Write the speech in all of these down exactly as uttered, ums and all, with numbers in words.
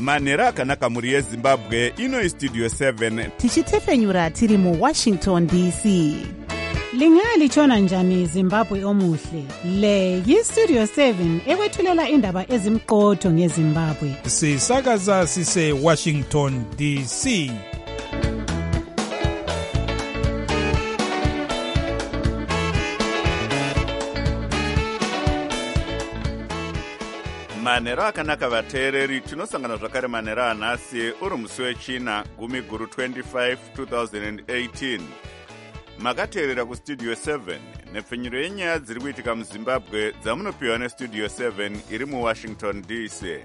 manhero akanaka mhuri yezimbabwe. Ino Studio seven tichitefenyura tiri mu Washington D C. Lingalitshona njani Zimbabwe omuhle? Le yi-Studio seven ekwethulela indaba ezimqotho ngeZimbabwe. Sisakaza sise Washington D C. manhero akanaka vateereri. Tinosangana zvakare manhero anhasi uri musi wechina gumi guru twenty-five twenty eighteen. Makateerera kustudio seven nepfenyuro yenyaya dziri kuitika muzimbabwe dzamunopiwa nestudio seven iri muwashington D C.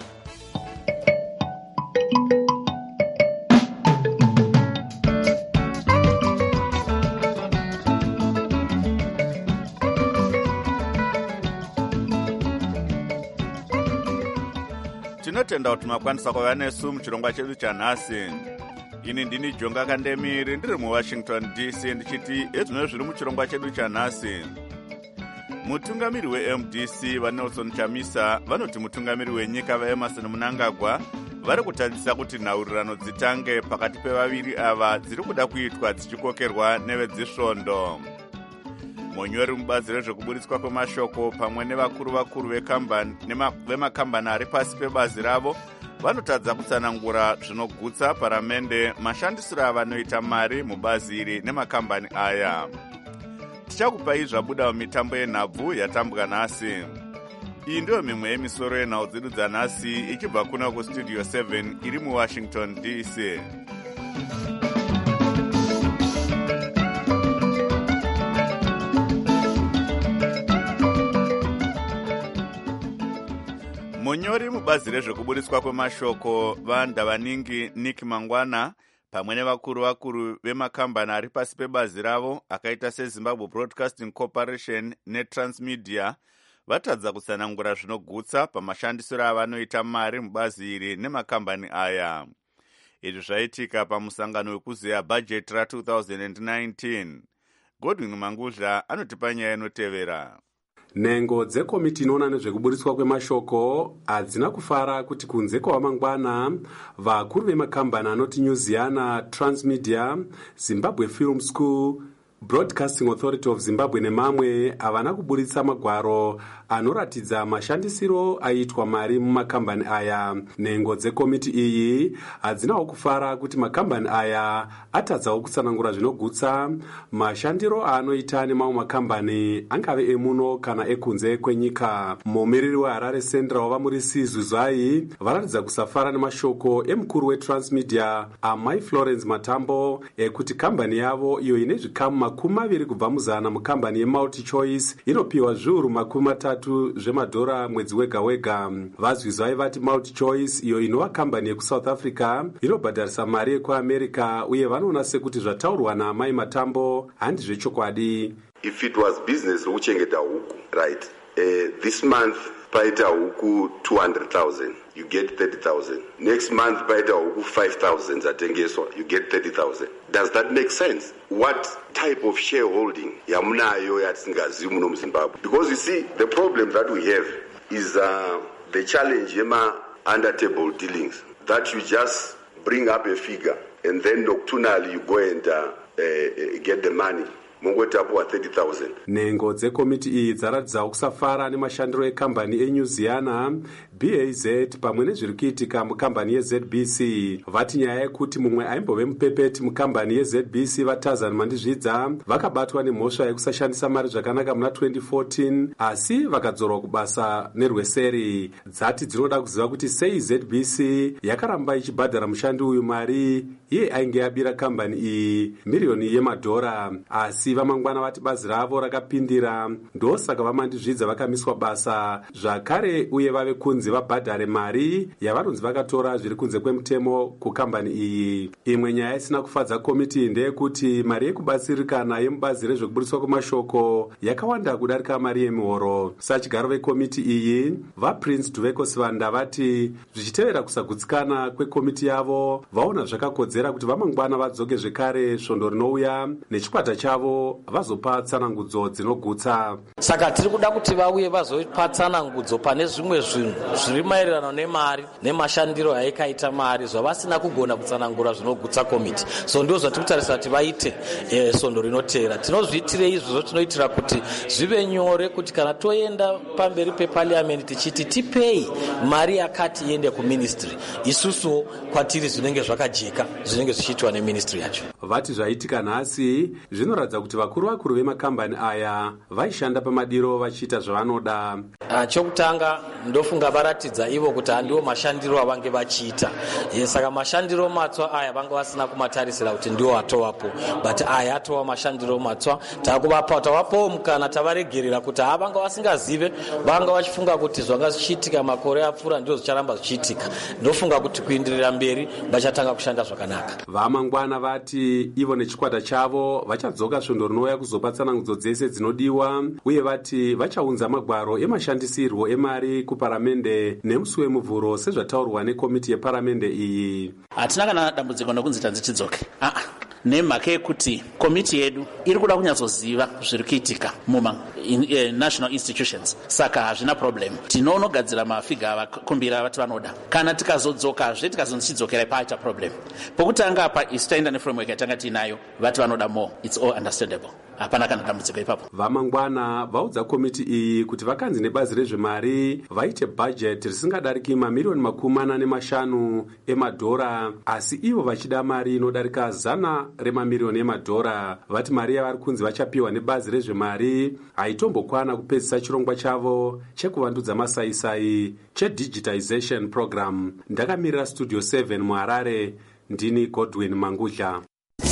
Tinotenda kuti makwanisa kuva nesu muchirongwa chedu chanhasi. Ini ndini Jonga Kandemiri ndiri muWashington D C ndichiti ezvino zviri muchirongwa chedu chanhasi. Mutungamiri we-M D C vaNelson Chamisa vanoti mutungamiri wenyika vaEmmerson Mnangagwa vari kutarisira kuti nhaurirano dzitange pakati pevaviri ava dziri kuda kuitwa dzichikokerwa nevezvisvondo. Munyori mubazi rezvekuburitswa kwemashoko pamwe nevakuru vakuru vekambani vemakambani ari pasi pebazi ravo vanotadza kutsanangura zvinogutsa paramende mashandisiro avanoita mari mubazi iri nemakambani aya. Tichakupai zvabuda mumitambo yenhabvu yatambwa nhasi. Iyi ndiyo mimwe yemisoro yenhau dzedu dzanhasi ichibva kuna kustudio seven iri muWashington D C. Munyori mubazi rezvekuburitswa kwemashoko vaNdavaningi Nick Mangwana pamwe nevakuru vakuru vemakambani ari pasi pebazi ravo akaita seZimbabwe Broadcasting Corporation neTransmedia vatadza kutsanangura zvinogutsa pamashandisiro avanoita mari mubazi iri nemakambani aya. Izvi zvaitika pamusangano wekuzeya bhajethi ra-twenty nineteen. Godwin Mangudla anotipa nyaya inotevera. Nhengo dzekomiti inoona nezvekuburitswa kwemashoko hadzina kufara kuti kunze kwamangwana vakuru vemakambani anoti Nyuziana, Transmedia, Zimbabwe Film School, Broadcasting Authority of Zimbabwe nemamwe havana kuburitsa magwaro anoratidza mashandisiro aitwa mari mumakambani aya. Nhengo dzekomiti iyi hadzinawo kufara kuti makambani aya atadzawo kutsanangura zvinogutsa mashandiro anoita nemamwe makambani angave emuno kana ekunze kwenyika. Mumiriri weHarare Central wavamurisi Zuzai varatidza kusafara nemashoko emukuru weTransmedia Amai Florence Matambo ekuti kambani yavo iyo ine zvikamu makumi maviri kubva muzana mukambani yeMulti Choice inopiwa zviuru makumi matatu zvemadhora mwedzi wega wega. Vazvizwai vati Multi Choice iyo inova kambani yekuSouth Africa inobhadharisa mari yekuAmerica uye vanoona sekuti zvataurwa naAmai Matambo handi zvechokwadi. If it was business rokuchengeta huku, right, uh, this month paita huku two hundred thousand, you get thirty thousand. Next month paita huku five thousand zatengeswa, you get thirty thousand. Does that make sense? What type of shareholding yamunayo yatingazivi muno muZimbabwe? Because you see, the problem that we have is uh, the challenge yema under table dealings, that you just bring up a figure and then nocturnally you go and uh, uh, get the money. thirty thousand. Nhengo dzekomiti iyi dzaratidzawo kusafara nemashandiro ekambani eNyuziana, B A Z pamwe nezviri kuitika mukambani yeZ B C. Vati nyaya yekuti mumwe aimbove mupepeti mukambani yeZ B C vaTazani Mandizvidza vakabatwa nemhosva yekusashandisa mari zvakanaka muna twenty fourteen asi vakadzorwa kubasa nerweseri. Dzati dzinoda kuziva kuti sei Z B C yakaramba ichibhadhara mushandi uyu mari iye ainge yabira kambani iyi miriyoni yemadhora. Asi vamangwana vati bazi ravo rakapindira, ndosaka vaMandizvidza vakamiswa basa zvakare uye vave kunze vabhadhare mari yavanonzi vakatora zviri kunze kwemutemo kukambani iyi. Imwe nyaya isina kufadza komiti ndeyekuti mari yekubatsirikana yemubazi rezvekuburitswa kwemashoko yakawanda kudarika mari yemihoro. Sachigaro vekomiti iyi vaPrince Duveko Sivanda vati zvichitevera kusagutsikana kwekomiti yavo vaona zvakakodzera kuti vamangwana vadzoke zvekare svondo rinouya nechikwata chavo chavo vazopa tsanangudzo dzinogutsa. Saka tiri kuda kuti vauye vazopa tsanangudzo pane zvimwe zvinhu zviri maererano nemari nemashandiro ayikaita mari zvavasina kugona kutsanangura zvinogutsa komiti. So ndio zvatiri kutarisa kuti vaite eh, sondo rinoteera. Tinozviitire izvozvo tinoitira kuti zvive nyore kuti kana toenda pamberi peparliament tichiti tipei mari yakati iende kuministry, isusu kwatiri zvinenge zvakajeka zvinenge zvichiitwa neministry yacho. Vati zvaitika nhasi zvinoratidza kuti vakuru vakuru vemakambani aya vaishanda pamadiro vachiita zvavanoda. Uh, chokutanga ndofunga varatidza ivo kuti handiwo mashandiro avange vachiita. Yes, saka mashandiro matswa aya vanga vasina kumatarisira kuti ndiwo atowapo, but aya atova mashandiro matswa. Takuvapa tavapo mukana tavaregerera kuti havanga vasingazive, vanga vachifunga kuti zvanga zvichiitika makore apfuura ndiwo zvicharamba zvichiitika. Ndofunga kuti kuenderera mberi vachatanga kushanda zvakanaka. Vamangwana vati ivo nechikwata chavo vachadzoka svondo rinouya kuzopa tsanangudzo dzese dzinodiwa, uye vati vachaunza magwaro emashandisirwo emari kuparamende nemusi wemuvhuro sezvataurwa nekomiti yeparamende iyi. Hatina kana dambudziko nokunzi tanzi tidzoke. Ah, nemhaka yekuti komiti yedu iri kuda kunyatsoziva zviri kuitika muma in, uh, national institutions. Saka hazvina problem. Tinonogadzira mafiga avakumbira vati vanoda. Kana tikazodzokazve tikazonzichidzokera paita problem. Pokutanga apa isitaenda neframework yatanga tinayo vati vanoda more. It's all understandable. Hapana kana dambudziko ipapo. Vamangwana vaudza komiti iyi kuti vakanzi nebazi rezvemari vaite budget risingadariki mamiliyoni makumi mana nemashanu emadhora, asi ivo vachida mari inodarika zana remamiliyoni emadhora. Vati mari yavari kunzi vachapiwa nebazi rezvemari haitombokwana kupedzisa chirongwa chavo chekuvandudza masaisai chedigitization program. Ndakamirira studio seven muHarare, ndini Godwin Mangudla.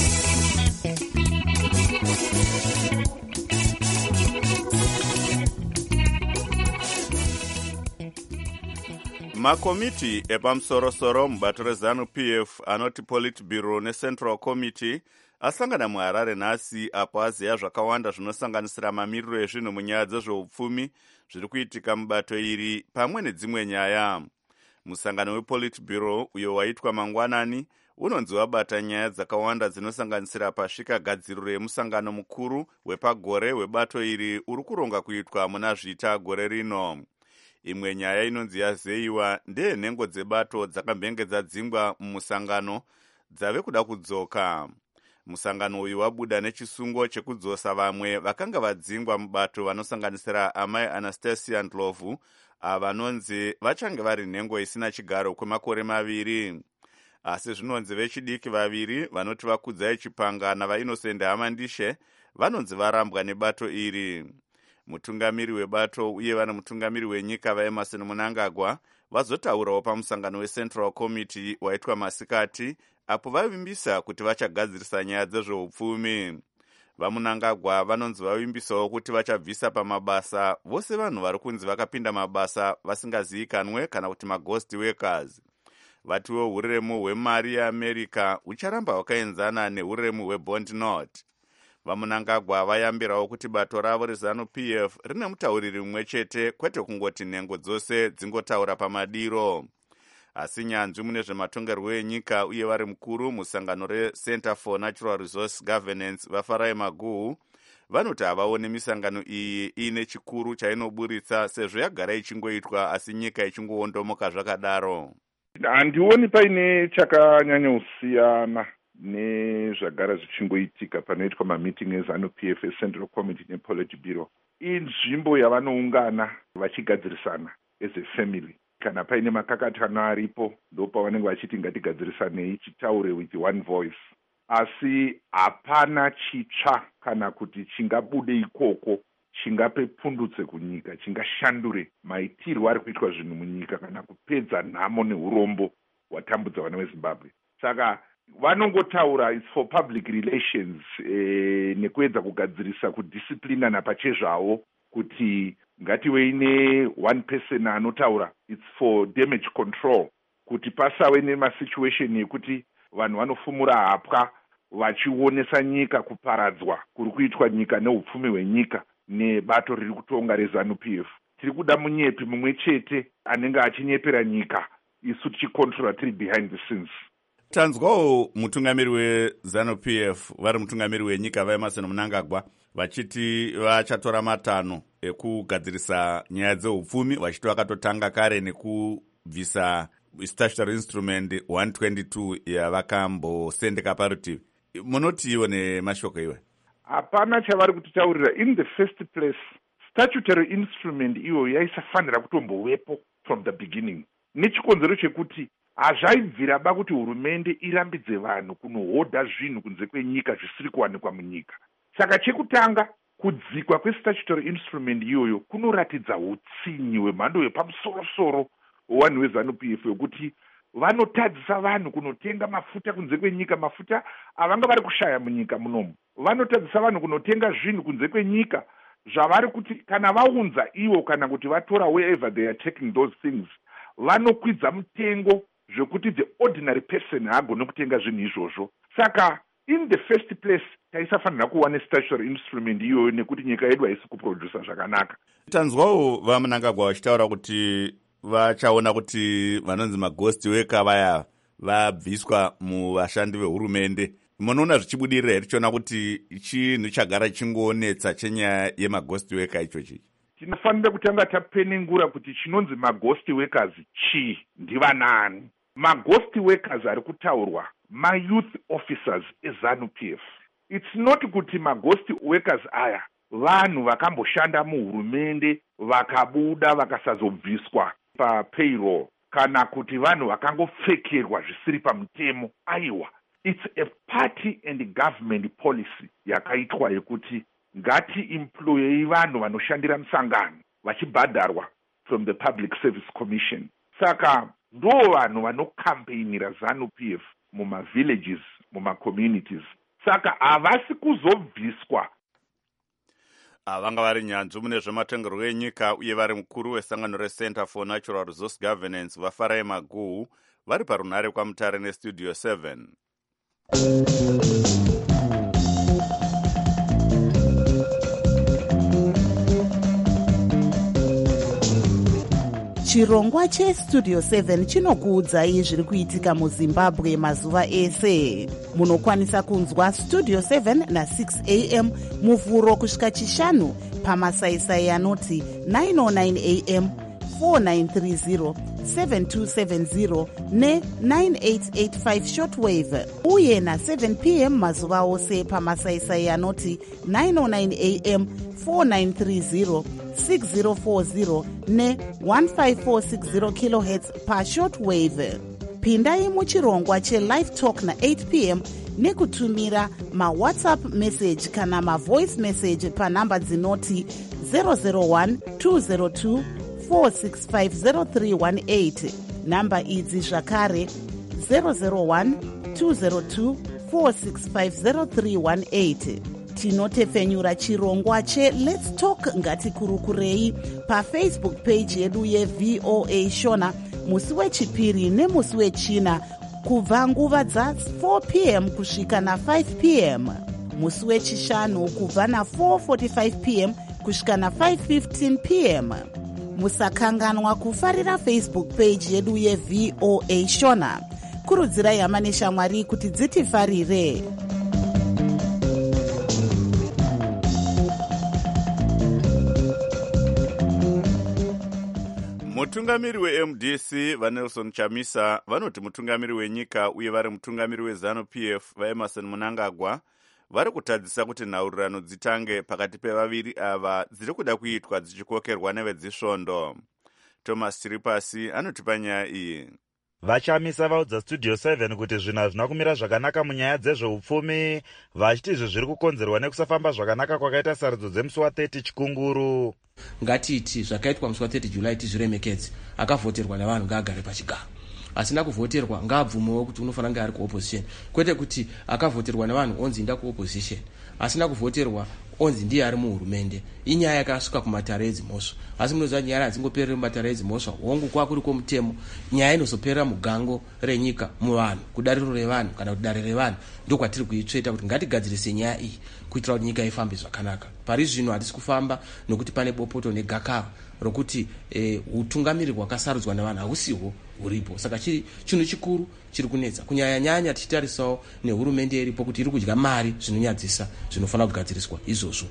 Makomiti epamusoro-soro mubato rezanu P F anoti Politburo neCentral Committee asangana muHarare nhasi apo aziya zvakawanda zvinosanganisira mamiriro ezvinhu munyaya dzezveupfumi zviri kuitika mubato iri pamwe nedzimwe nyaya. Musangano wePolitburo uyo waitwa mangwanani unonzi wabata nyaya dzakawanda dzinosanganisira pasvika gadziriro yemusangano mukuru wepagore webato iri uri kuronga kuitwa muna zvita gore rino. Imwe nyaya inonzi yazeyiwa ndeyenhengo dzebato dzakambenge dzadzingwa mumusangano dzave kuda kudzoka. Musangano uyu wabuda nechisungo chekudzosa vamwe vakanga vadzingwa mubato vanosanganisira amai Anastasia Ndlovu avanonzi vachange vari nhengo isina chigaro kwemakore maviri. Asi zvinonzi vechidiki vaviri vanoti Vakudzai Chipanga navaInnocent Hamandishe vanonzi varambwa nebato iri. Mutungamiri webato uye vana mutungamiri wenyika vaEmerson Mnangagwa vazotaurawo pamusangano weCentral Committee waitwa masikati apo vavimbisa kuti vachagadzirisa nyaya dzezveupfumi. VaMnangagwa vanonzi vavimbisawo kuti vachabvisa pamabasa vose vanhu vari kunzi vakapinda mabasa vasingazivikanwe kana kuti maghost workers. Vatiwo uremu hwemari yeAmerica ucharamba hwakaenzana neuremu hwebond note. VaMnangagwa vayambirawo kuti bato ravo rezanu P F rine mutauriri mumwe chete kwete kungoti nhengo dzose dzingotaura pamadiro. Asi nyanzvi mune zvematongerwo enyika uye vari mukuru musangano reCenter for Natural Resource Governance vaFarai Maguhu vanoti havaoni misangano iyi ine chikuru chainoburitsa sezvo yagara ichingoitwa asi nyika ichingoondomoka zvakadaro. Handioni paine chakanyanyosiyana nezvagara zvichingoitika panoitwa mameeting ezanu P F, Central Committee nePolitburo. Inzvimbo yavanoungana vachigadzirisana as a family. Kana paine makakatano aripo ndopa vanenge vachiti ngatigadzirisanei chitaure with one voice. Asi hapana chitsva kana kuti chingabude ikoko chingape pundutse kunyika, chingashandure maitirwo ari kuitwa zvinhu munyika kana kupedza nhamo neurombo hwatambudza vana veZimbabwe. Saka vanongotaura it's for public relations eh, nekuedza kugadzirisa kudisciplinana pachezvawo kuti ngative ine one person anotaura it's for damage control kuti pasave nemasituation yekuti vanhu vanofumura hapwa vachionesa nyika kuparadzwa kuri kuitwa nyika neupfumi hwenyika nebato riri kutonga rezanu P F. Tiri kuda munyepi mumwe chete anenge achinyepera nyika isu tichikontrola tiri behind the scenes. Tanzwawo mutungamiri weZanu-P F vari mutungamiri wenyika vaEmmerson Mnangagwa vachiti vachatora matanho ekugadzirisa nyaya dzeupfumi, vachiti vakatotanga kare nekubvisa statutory instrument one twenty-two yavakambosendeka parutivi. Munotiwo nemashoko iwe? Hapana chavari kutitaurira. In the first place, statutory instrument iyo yaisafanira kutombowepo from the beginning. Nechikonzero chekuti hazvaibvira ba kuti hurumende irambidze vanhu kunohodha zvinhu kunze kwenyika zvisiri kuwanikwa munyika. Saka chekutanga kudzikwa kwestatutory instrument iyoyo kunoratidza utsinyi hwemhando yepamusoro-soro hwevanhu veZanu-P F yokuti vanotadzisa vanhu kunotenga mafuta kunze kwenyika, mafuta avanga vari kushaya munyika munomu. Vanotadzisa vanhu kunotenga zvinhu kunze kwenyika zvavari kuti kana vaunza ivo kana kuti vatora wherever they are taking those things, vanokwidza mutengo zvekuti the ordinary person haagone kutenga zvinhu izvozvo. Saka in the first place taisafanira kuva nestatutory instrument iyoyo nekuti nyika yedu haisi kuprodusa zvakanaka. Tanzwawo vaMnangagwa vachitaura kuti vachaona kuti vanonzi maghost worker vaya vabviswa muvashandi vehurumende. Munoona zvichibudirira here tichiona kuti chinhu chagara chingoonetsa chenyaya yemaghost worker ichochi? Tinofanira kutanga tapenengura kuti chinonzi maghost workers chii, ndivanani. Maghost workers ari kutaurwa ma-youth officers eZanu-P F. It's not kuti maghost workers aya vanhu vakamboshanda muhurumende vakabuda vakasazobviswa papayroll, kana kuti vanhu vakangopfekerwa zvisiri pamutemo. Aiwa, it's a party and government policy yakaitwa yekuti ngati employei vanhu vanoshandira musangano vachibhadharwa from the Public Service Commission. Saka ndo vanhu vanokampenira ZANU-P F muma-villages, muma-communities. Saka havasi kuzobviswa. Vanga vari nyanzvi mune zvematongerwo enyika uye vari mukuru wesangano reCenter for Natural Resource Governance vaFarai Maguhu vari parunhare kwaMutare neStudio seven. Chirongwa cheStudio seven chinokuudzai zviri kuitika muZimbabwe mazuva ese. Munokwanisa kunzwa Studio seven na six a m muvhuro kusvika chishanu pamasaisai anoti nine oh nine a m, four nine three zero, seven two seven zero ne nine eight eight five shortwave, uye na seven p m mazuva ose pamasaisai anoti nine oh nine a m, four nine three zero, six zero four zero ne one five four six zero kilohertz pa shortwave. Pindai muchirongwa cheLive Talk na eight p m nekutumira ma-WhatsApp message kana ma-voice message pa namba dzinoti zero zero one two zero two four six five zero three one eight. Namba idzi zvakare zero zero one two zero two four six five zero three one eight. Tinotefenyura chirongwa che Let's Talk Ngatikurukurei paFacebook page yedu yeV O A Shona musi wechipiri nemusi wechina kubva nguva dza four p m kusvika na five p m, musi wechishanu kubva na four forty-five p m kusvika na five fifteen p m. Musakanganwa kufarira Facebook page yedu yeV O A Shona. Kurudzirai hama neshamwari kuti dzitifarire. Mutungamiri weM D C vaNelson Chamisa vanoti mutungamiri wenyika uye vari mutungamiri weZanu-P F vaEmmerson Mnangagwa vari kutadzisa kuti nhaurirano dzitange pakati pevaviri ava dziri kuda kuitwa dzichikokerwa nevedzisvondo. Thomas Chiripasi anotipa nyaya iyi. Vachamisa vaudza Studio seven kuti zvinhu hazvina kumira zvakanaka munyaya dzezveupfumi, vachiti izvi zviri kukonzerwa nekusafamba zvakanaka kwakaita sarudzo dzemusi wa-thirty chikunguru. Ngatiti zvakaitwa musi wa-thirty July tizviremekedze. Akavhoterwa navanhu ngaagare pachigaro. Asina kuvhoterwa ngaabvumewo kuti unofanira kunge ari kuopposition. Kwete kuti akavhoterwa navanhu onzi inda kuopposition. Asina kuvhoterwa onzi ndiye ari muhurumende. Inyaya yakasvika kumatare edzimhosva. Asi munoziva nyaya hadzingoperera mumatare edzimhosva. Hongu kwakuriko mutemo. Nyaya inozoperera mugango renyika muvanhu, kudariro revanhu kana kuti dare revanhu. Ndokwatiri kuitsveta kuti ngatigadzirise nyaya iyi kuitira kuti nyika ifambe zvakanaka. pari zvino hatisi kufamba nokuti pane bopoto negakava rokuti eh, utungamiri hwakasarudzwa nevanhu hausihwo huripo. Saka chiri chinhu chikuru chiri kunetsa kunyanya nyanya tichitarisawo nehurumende iripo kuti iri kudya mari zvinonyadzisa zvinofanira kugadziriswa izvozvo.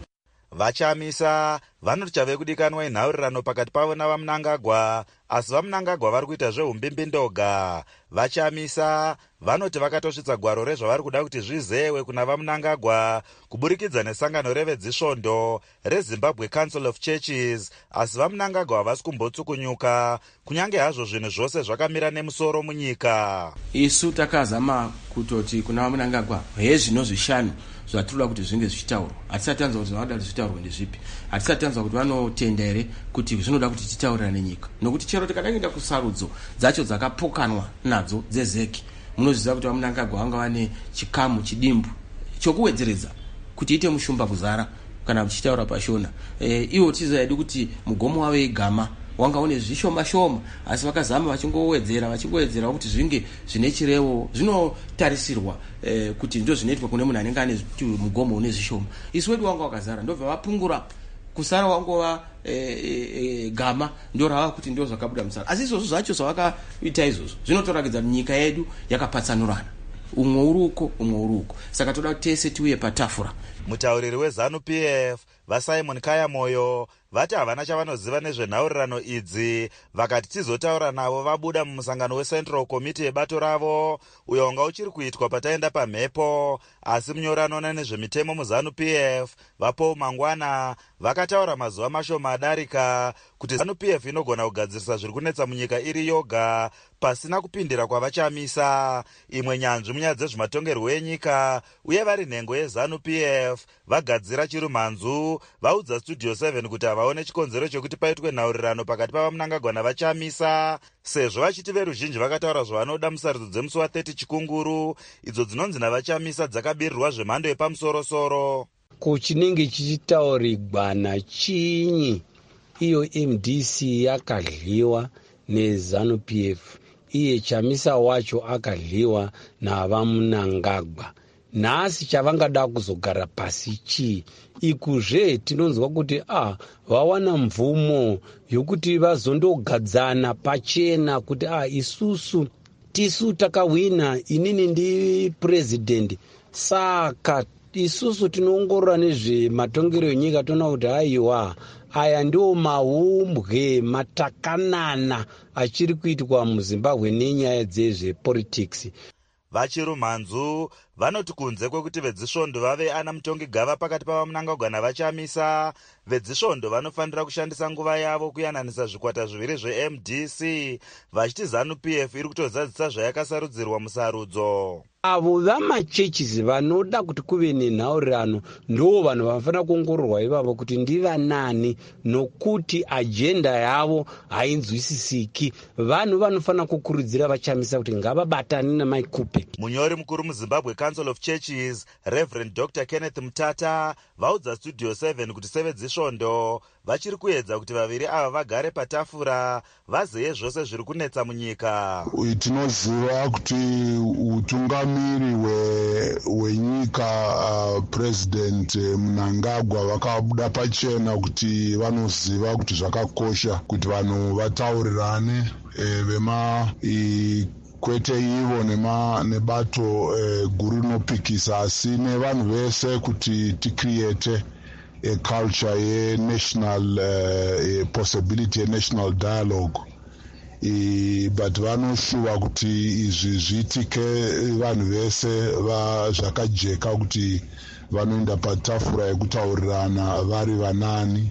Vachamisa vanoti chave kudikanwa inhaurirano pakati pavo navamunangagwa, asi vamunangagwa vari kuita zveumbimbi ndoga. Vachamisa vanoti vakatosvitsa gwaro rezvavari kuda kuti zvizewe kuna vamunangagwa kuburikidza nesangano revedzisvondo reZimbabwe Council of Churches, asi vamunangagwa havasi kumbotsukunyuka kunyange hazvo zvinhu zvose zvakamira nemusoro munyika. Isu takazama kutoti kuna vamunangagwa hezvino zvishanu zvatinoda kuti zvinge zvichitaurwa. Hatisati tanzwa kuti vanoda zvitaurwa ndezvipi. Hatisati tanzwa kuti vanotenda here kuti zvinoda kuti titaurirane nenyika. Nokuti chero tikadaenda kusarudzo dzacho dzakapokanwa nadzo dzezeki, munozviziva kuti vamunangagwa vanga vane chikamu chidimbu chokuwedzeredza kuti ite mushumba kuzara kana kuchitaura pashona. E, iwo tizoyadi kuti mugomo wavo igama wanga une zvishoma shoma, asi vakazama vachingowedzera vachingowedzera kuti zvinge zvine chirevo zvinotarisirwa eh, kuti ndo zvinoitwa kune munhu anenge ane mugomo une zvishoma. Isu wedu wanga wakazara ndobva vapungura kusara wangova eh, eh, gama ndo rava kuti ndo zvakabuda musara. Asi izvozvo zvacho zvavakaita izvozvo zvinotorakidza nyika yedu yakapatsanurana, umwe uruko umwe uruko. Saka toda kuti tese tiuye patafura. Mutauriri weZanu P F vaSimon Kayamoyo vati havana chavanoziva nezvenhaurirano idzi, vakati tizotaura navo vabuda mumusangano weCentral Committee yebato ravo uyo wanga uchiri kuitwa pataenda pamhepo. Asi munyoranona nezvemitemo muZanu P F vaPaul Mangwana vakataura mazuva mashoma adarika kuti ZANU P F inogona kugadzirisa zviri kunetsa munyika iri yoga pasina kupindira kwavachamisa. Imwe nyanzvi munyaya dzezvematongerwo enyika uye vari nhengo yeZANU P F vagadzira chirumhanzu vaudza Studio seven kuti havaone chikonzero chokuti paitwe nhaurirano pakati pavamunangagwa navachamisa, sezvo vachiti veruzhinji vakataura zvavanoda musarudzo dzemusi wa30 chikunguru idzo dzinonzi navachamisa dzakabirirwa zvemhando yepamusorosoro. Kuchinenge chichitaurigwana chinyi iyo M D C yakadliwa neZANU P F, iye chamisa wacho akadliwa navamunangagwa. Nhasi chavangada kuzogara pasi chii? Ikuzve tinonzwa kuti ah vawana mvumo yokuti vazondogadzana pachena kuti ah isusu tisu takawina, inini ndi president, saka isusu tinoongorora nezvematongero enyika toona kuti haiwa aya ndiwo maumbwe matakanana achiri kuitwa muZimbabwe nenyaya dzezvepolitics. Vachirumhanzu vanoti kunze kwekuti vedzisvondo vave ana mutongi gava pakati pavamunangagwa navachamisa, vedzisvondo vanofanira kushandisa nguva yavo kuyananisa zvikwata zviviri zveM D C, vachiti ZANU P F iri kutozadzisa zvayakasarudzirwa musarudzo. Avo vamachechisi vanoda kuti kuve nenhaurirano ndo vanhu vanofanira kuongororwa ivavo kuti ndivanani, nokuti ajenda yavo hainzwisisiki. Vanhu vanofanira kukurudzira vachamisa kuti ngavabatane namaikupe. Munyori mukuru muZimbabwe Council of Churches Reverend Doctor Kenneth Mutata vaudza Studio seven kuti sevedzisvondo vachiri kuedza kuti vaviri ava vagare patafura vazeye zvose zviri kunetsa munyika. Tinoziva kuti utungamiri hwenyika uh, President Mnangagwa vakabuda pachena kuti vanoziva kuti zvakakosha kuti vanhu vataurirane e, vema i, kwete ivo nema nebato e, guru rinopikisa asi nevanhu vese kuti ticreate a culture ye national uh, a possibility a national dialogue. I, but vanoshuva kuti izvi zviitike vanhu vese zvakajeka kuti vanoenda patafura yekutaurirana vari vanani.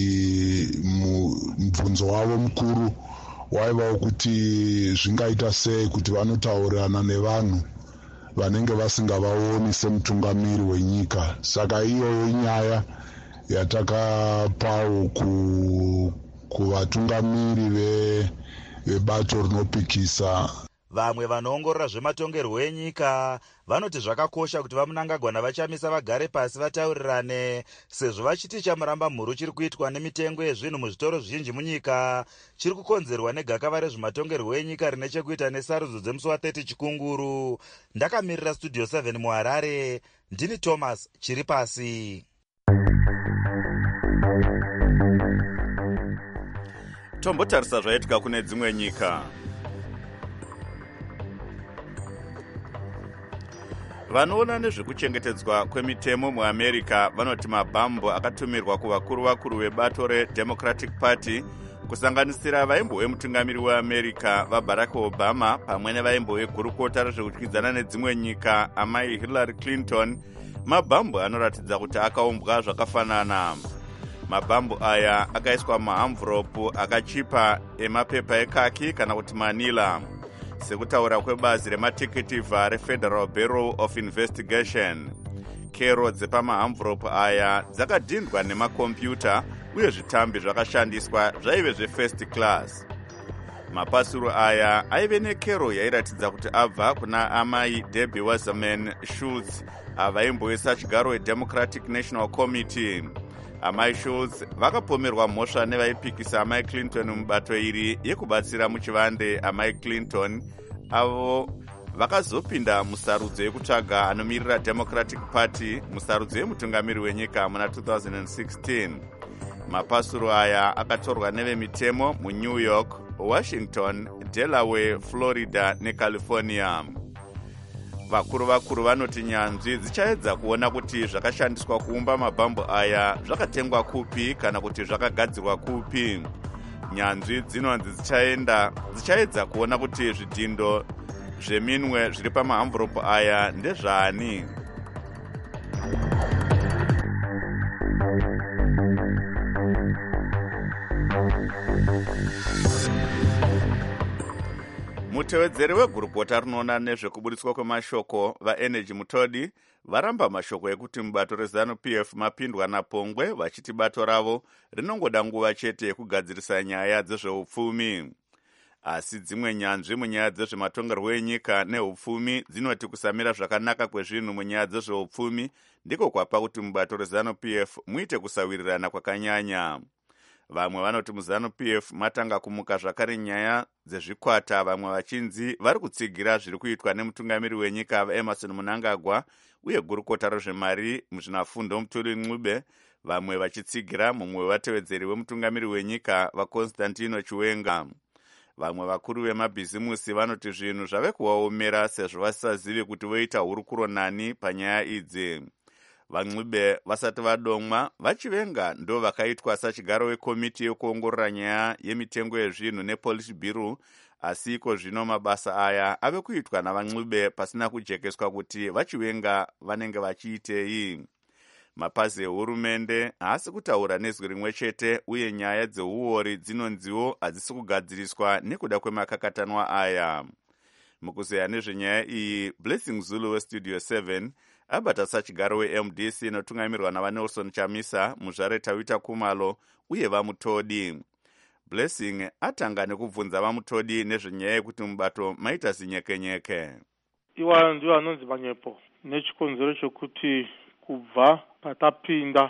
Mubvunzo wavo mukuru waivawo kuti zvingaita sei kuti vanotaurirana nevanhu vanenge vasingavaoni semutungamiri wenyika. Saka iyoyo inyaya yatakapawo ku kuvatungamiri ve vebato rinopikisa. Vamwe vanoongorora zvematongerwo enyika vanoti zvakakosha kuti vamunangagwa navachamisa vagare pasi vataurirane, sezvo vachiti chamuramba mhuru chiri kuitwa nemitengo yezvinhu muzvitoro zvizhinji munyika chiri kukonzerwa negakava rezvematongerwo enyika rine chekuita nesarudzo dzemusi wa30 chikunguru. Ndakamirira Studio seven muHarare, ndini Thomas Chiripasi. tombotarisa zvaitika kune dzimwe nyika. Vanoona nezvekuchengetedzwa kwemitemo muAmerica vanoti mabhambo akatumirwa kuvakuru vakuru vebato reDemocratic Party kusanganisira vaimbo vemutungamiri weAmerica vaBarack Obama pamwe nevaimbo vegurukota rezvekudyidzana nedzimwe nyika amai Hillary Clinton, mabhambo anoratidza kuti akaumbwa zvakafanana. Mabhambo aya akaiswa mahamvuropu akachipa emapepa ekaki kana kuti manila, sekutaura kwebazi remateketivha reFederal Bureau of Investigation. Kero dzepamahamvuropu aya dzakadhindwa nemakombiyuta uye zvitambi zvakashandiswa zvaive zvefirst class. Mapasuro aya aive nekero yairatidza kuti abva kuna amai Debbie Wasserman Schultz avaimboisa chigaro weDemocratic National Committee. Amai Schultz vakapomerwa mhosva nevaipikisa amai Clinton mubato iri yekubatsira muchivande amai Clinton, avo vakazopinda musarudzo yekutsvaga anomirira Democratic Party musarudzo yemutungamiri wenyika muna two thousand sixteen. Mapasuro aya akatorwa nevemitemo muNew York, Washington, Delaware, Florida neCalifornia. Vakuru vakuru vanoti nyanzvi dzichaedza kuona kuti zvakashandiswa kuumba mabhambo aya zvakatengwa kupi kana kuti zvakagadzirwa kupi. Nyanzvi dzinonzi dzichaenda dzichaedza kuona kuti zvidhindo zveminwe zviri pamahamvuropu aya ndezvani. Mutevedzeri wegurukota rinoona nezvekuburitswa kwemashoko vaEnergy Mutodi varamba mashoko ekuti mubato reZanu-P F mapindwa napongwe, vachiti bato ravo rinongoda nguva chete yekugadzirisa nyaya dzezveupfumi. Asi dzimwe nyanzvi munyaya dzezvematongerwo enyika neupfumi dzinoti kusamira zvakanaka kwezvinhu munyaya dzezveupfumi ndiko kwapa kuti mubato reZanu-P F muite kusawirirana kwakanyanya. Vamwe vanoti muZanu-P F matanga kumuka zvakare nyaya dzezvikwata, vamwe vachinzi vari kutsigira zviri kuitwa nemutungamiri wenyika Emerson Mnangagwa uye gurukota rezvemari muzvinafundo Mutuli Ncube, vamwe vachitsigira mumwe wevatevedzeri wemutungamiri wenyika vaConstantino Chiwenga. Vamwe vakuru vemabhizimusi vanoti zvinhu zvave kuvaomera sezvo vasisazivi kuti voita hurukuro nani panyaya idzi. VaNcube vasati vadomwa, vaChiwenga ndo vakaitwa sachigaro wekomiti yekuongorora nyaya yemitengo yezvinhu nepolicy bureau, asi iko zvino mabasa aya ave kuitwa navaNcube pasina kujekeswa kuti vaChiwenga vanenge vachiitei. Mapazi ehurumende haasi kutaura nezwi rimwe chete uye nyaya dzeuori dzinonziwo hadzisi kugadziriswa nekuda kwemakakatanwa aya. Mukuzeya nezvenyaya iyi, Blessing Zulu weStudio seven abata sachigaro weM D C inotungamirwa navaNelson Chamisa, Muzvare Tawita Kumalo uye vaMutodi. Blessing atanga nekubvunza vaMutodi nezvenyaya yekuti mubato maita zinyekenyeke. Iwa ndiwo anonzi manyepo nechikonzero chokuti kubva patapinda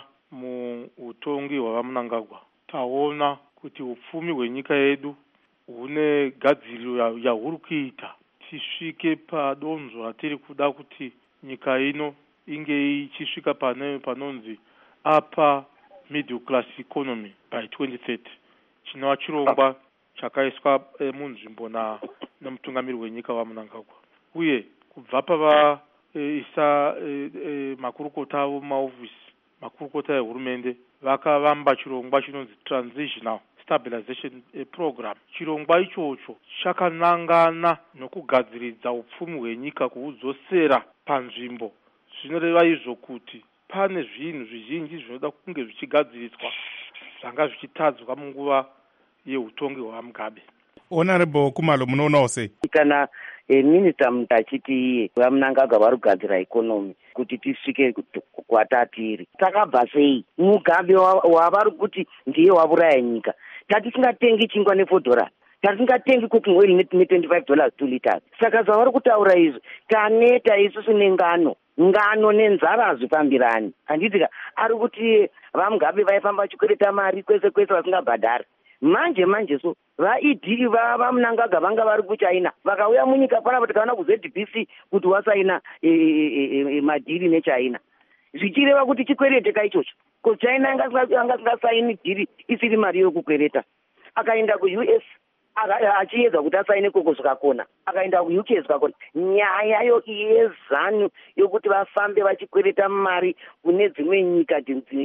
muutongi hwavaMnangagwa taona kuti upfumi hwenyika yedu hune gadziriro yahuri kuita tisvike padonzvo ratiri kuda kuti nyika ino inge ichisvika pane panonzi upper middle class economy by twenty thirty. Chinova chirongwa chakaiswa e, munzvimbo na nemutungamiri wenyika waMnangagwa, uye kubva pava e, isa e, e, makurukota avo maofisi makurukota ehurumende vakavamba chirongwa chinonzi transitional stabilization program. Chirongwa ichocho chakanangana nokugadziridza upfumi hwenyika kuhudzosera panzvimbo. Zvinoreva izvo kuti pane zvinhu zvizhinji zvinoda kunge zvichigadziriswa zvanga zvichitadzwa munguva yeutongi hwaMugabe. Honorable Kumalo, munoonawo sei? Kana e, minister mutachiti iye vaMnangagwa vari kugadzira ikonomi kuti tisvike kwatatiri. Takabva sei? Mugabe wavari kuti ndiye wauraya nyika. Tatisingatengi chingwa ne four dollars. Tatisingatengi cooking oil ne twenty-five dollars two liters. Saka zvavari kutaura izvi taneta isusu nengano. Ngano nenzara zvifambirani. Handitika ari kuti vaMugabe vaifamba vachikwereta mari kwese kwese vasingabhadhari. Manje manje so vaidhi vaMnangagwa vanga vari kuChina vakauya munyika panapa tikaona kuZ B C kuti wasaina e, e, e, madhiri neChina. Zvichireva kuti chikwerete kaichocho. Ko China anga anga saini dhiri isiri mari yokukwereta. akaenda ku-U S achiedza kuti asaine koko zvikakona, akaenda ku-U K zvikakona. Nyaya yezanu yokuti vafambe vachikwereta mari kune dzimwe nyika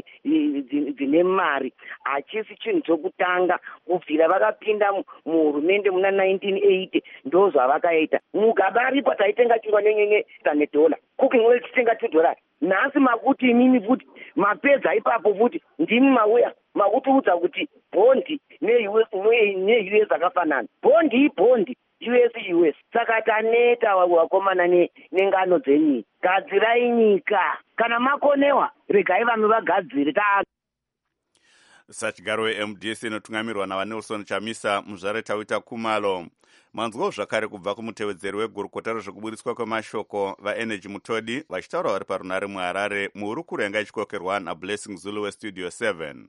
dzine mari hachisi chinhu chokutanga. Kubvira vakapinda muhurumende muna nineteen eighty ndo zvavakaita. Mugaba ripo taitenga chingwa nenyenyeita nedhola, cooking oil tichitenga two dollars. Nhasi makuti imini futi mapedza ipapo futi ndimi mauya makutiudza kuti bhondi ne-U S akafanana. Bhondi ibhondi, U S U S. Saka taneta wakomana nengano dzenyika. Gadzirai nyika. Kana makonewa regai vanhu vagadzire. Sachigaro we-M D C inotungamirwa navanelson Chamisa muzvare Tawita Kumalo. Manzwawo zvakare kubva kumutevedzeri wegurukota rezvekuburitswa kwemashoko vaenergy Mutodi vachitaura vari parunare muHarare muhurukuro yanga ichikokerwa naBlessing Zulu weStudio seven.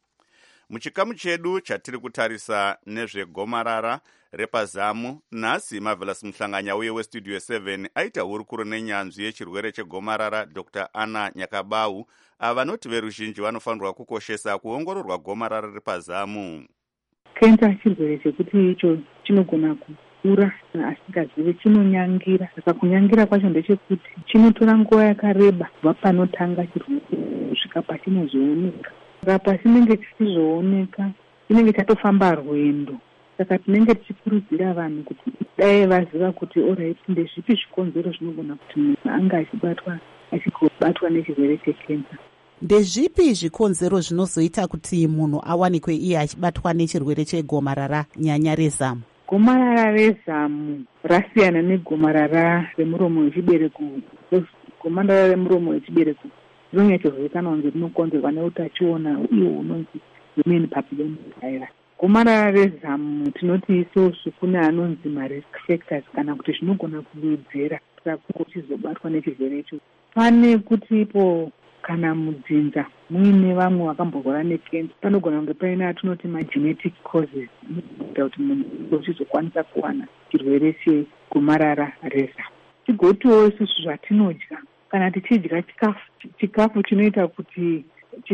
Muchikamu chedu chatiri kutarisa nezvegomarara repazamu, nhasi Marvelous Muhlanganya uye weStudio seven aita hurukuro nenyanzvi yechirwere chegomarara Doctor Anna Nyakabau avanoti veruzhinji vanofanirwa kukoshesa kuongororwa gomarara repazamu. Kenza chirwere chekuti icho chinogona kukura asingazivi, chinonyangira. Saka kunyangira kwacho ndechekuti chinotora nguva yakareba kubva panotanga chirwere kusvika pachinozooneka. Saka pachinenge chichizooneka chinenge chatofamba rwendo. Saka tinenge tichikurudzira vanhu kuti dai vaziva kuti alright ndezvipi zvikonzero zvinogona kuti munhu anga achibatwa achibatwa nechirwere chekenza. Ndezvipi zvikonzero zvinozoita kuti munhu awanikwe iye achibatwa nechirwere chegomarara nyanya rezamu? Gomarara rezamu rasiyana negomarara remuromo wechibereko. Gomarara remuromo wechibereko rinonyatsozvikanwa kunge rinokonzerwa neutachiona uye unonzi human papilloma virus. Gomarara rezamu tinoti isusu kune anonzi marisk factors kana kuti zvinogona kuwedzera kuti chizobatwa nechirwere icho. Pane kuti ipo kana mudzinza muine vamwe vakamborwara nekenza panogona kunge paina atinoti magenetic causes inoita kuti munhu uchizokwanisa kuwana chirwere chegomarara rezamu. Tigotiwo isusu zvatinodya. Kana tichidya chikafu chikafu chinoita kuti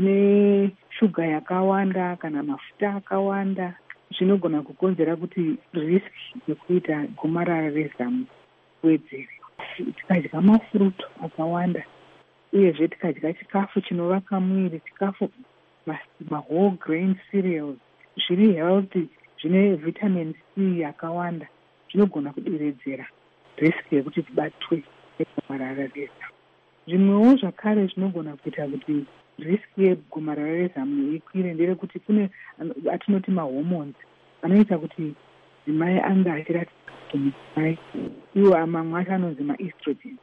chine shuga yakawanda kana mafuta akawanda zvinogona kukonzera kuti risk yekuita gomarara rezamu wedzere. Tikadya mafuruto akawanda uyezve tikadya chikafu chinovaka mwiri, chikafu ma-whole grain cereals zviri healthy zvine vitamin C yakawanda zvinogona kuderedzera risk yekuti tibatwe negomarara rezamu. Zvimwewo zvakare zvinogona kuita kuti risk yegomarara rezamu ikwire nderekuti kune atinoti mahormones anoita kuti dzimai anga achiratidza kuti mudzimai, iwo mamwe acho anonzi maestrogen.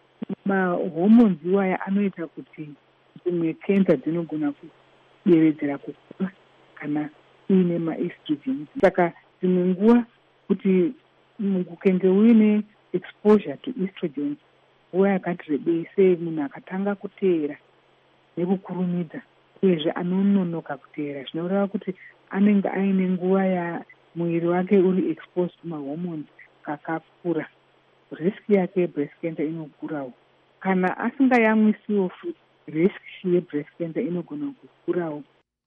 Mahormones iwaya anoita kuti dzimwe kenza dzinogona kuderedzera kukura kana uine maestrogen. Saka dzimwe nguva kuti ukenge uine exposure to estrogen nguva yakati rebei sei munhu akatanga kuteera nekukurumidza uyezve anononoka kuteera zvinoreva kuti anenge aine nguva ya mwiri wake uri exposed kumahormones kakakura, risk yake yebreast cancer inokurawo. Kana asingayamwisiwo futi risk yebreast cancer inogona kukurawo.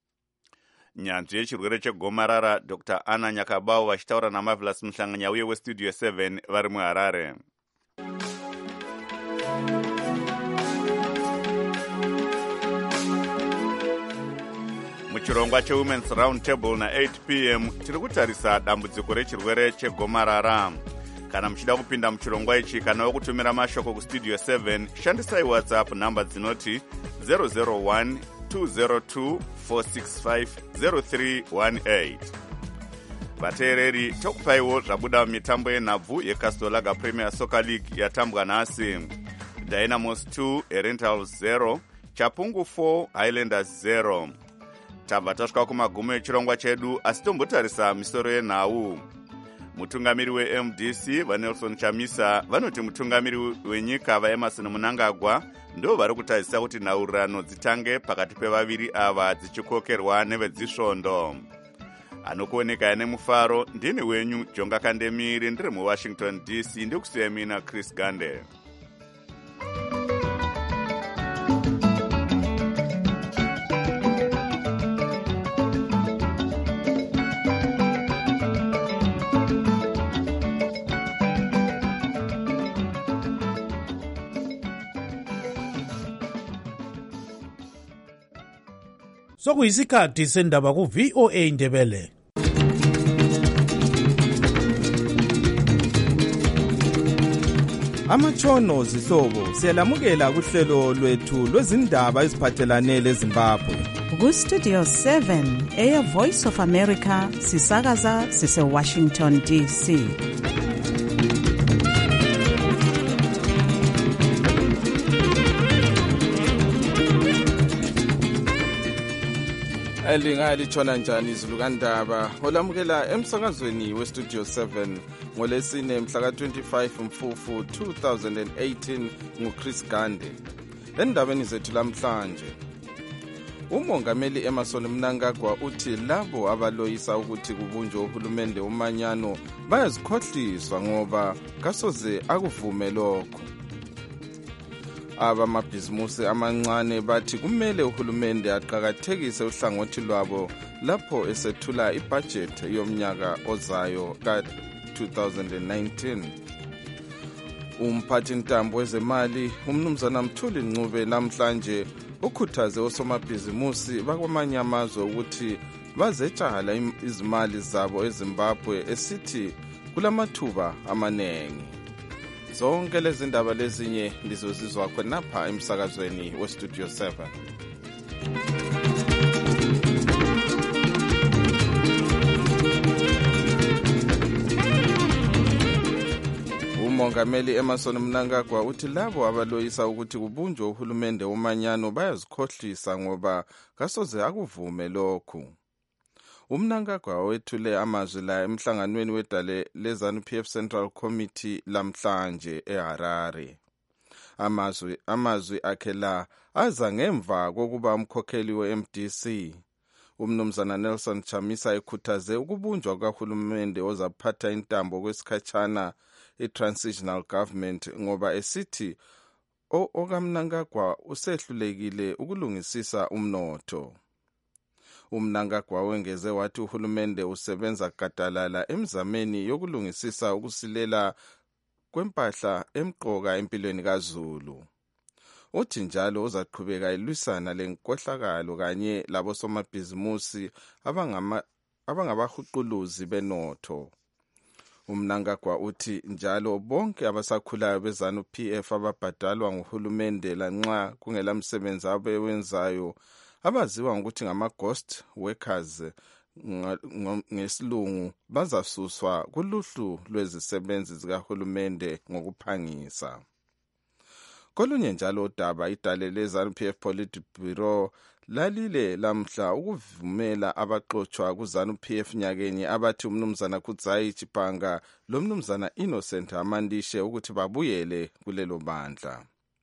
Nyanzvi yechirwere chegomarara Doctor Anna Nyakabau vachitaura naMarvelous Muhlanganya uye weStudio seven vari muHarare. Muchirongwa cheWomen's Round Table na eight p m tiri kutarisa dambudziko rechirwere chegomarara. Kana muchida kupinda muchirongwa ichi kana wokutumira mashoko kuStudio seven shandisai WhatsApp namba dzinoti zero zero one two zero two four six five zero three one eight. Vateereri tokupaiwo zvabuda mitambo yenhabvu yeCastor Premier Soccer League yatambwa nhasi. Dynamos two, Rentals zero, Chapungu four, Highlanders zero. Tabva tasvika kumagumo echirongwa chedu asi tombotarisa misoro yenhau. Mutungamiri we-M D C vaNelson Chamisa vanoti mutungamiri wenyika vaEmerson Mnangagwa ndo vari kutadzisa kuti nhaurirano dzitange pakati pevaviri ava dzichikokerwa nevedzisvondo. Anokuoneka nemufaro ndini wenyu Jonga Kandemiri ndiri muWashington D C ndikusiya mina Chris Gande. sokuyisikhathi sendaba ku-V O A Ndebele. Amatshono zihlobo siyalamukela kuhlelo lwethu lwezindaba eziphathelane leZimbabwe. Ku-Studio seven, Air Voice of America, sisakaza sise-Washington D C. Elingalithona njani izulu kandaba olamukela emsakazweni we-Studio seven ngolesine mhla ka-twenty-five Mfufu two thousand eighteen nguChris Gande. Endabeni zethu lamhlanje, umongameli Emmerson Mnangagwa uthi labo abaloyisa ukuthi kubunjwe uhulumende umanyano bayazikhohliswa ngoba kasoze akuvume lokho. Abamabhizimusi amancane bathi kumele uhulumende aqhakathekise uhlangothi lwabo lapho esethula ibhajethi yomnyaka ozayo ka-twenty nineteen. Umphathi ntambo wezemali umnumzana Mthuli Ncube namhlanje ukhuthaze osomabhizimusi bakwamanye amazwe ukuthi bazetshala izimali zabo eZimbabwe esithi kulamathuba amanengi. Zonke lezi ndaba lezinye lizozizwa khonapha emsakazweni we-Studio seven. Umongameli Emmerson Mnangagwa uthi labo abaloyisa ukuthi kubunjwe uhulumende umanyano bayazikhohlisa ngoba kasoze akuvume lokhu. UMnangagwa wethule amazwi la emhlanganweni wedale leZANU P F Central Committee lamhlanje eHarare. Amazwi amazwi akhe la aza ngemva kokuba umkhokheli we-M D C umnumzana Nelson Chamisa ekhuthaze ukubunjwa kahulumende ozaphatha intambo kwesikhatshana i-transitional government ngoba esithi okamnangagwa usehlulekile ukulungisisa umnotho. UMnangagwa wengeze wathi uhulumende usebenza gadalala emzameni yokulungisisa ukusilela kwempahla emqoka empilweni kaZulu. Uthi njalo uzaqhubeka elwisana lenkohlakalo kanye labo somabhizimusi abangama abangabahuquluzi benotho. UMnangagwa uthi njalo bonke abasakhulayo beZANU P F ababhadalwa nguhulumende lanxa kungela msebenzi abewenzayo abaziwa ngokuthi ngama-ghost workers ngesilungu bazasuswa kuluhlu lwezisebenzi zikahulumende ngokuphangisa. Kolunye njalo udaba idale leZANU P F Politburo lalile lamhla ukuvumela abaxotshwa kuZANU P F nyakenye abathi umnumzana Kudzayi Chipanga lomnumzana Innocent Amandishe ukuthi babuyele kulelo bandla.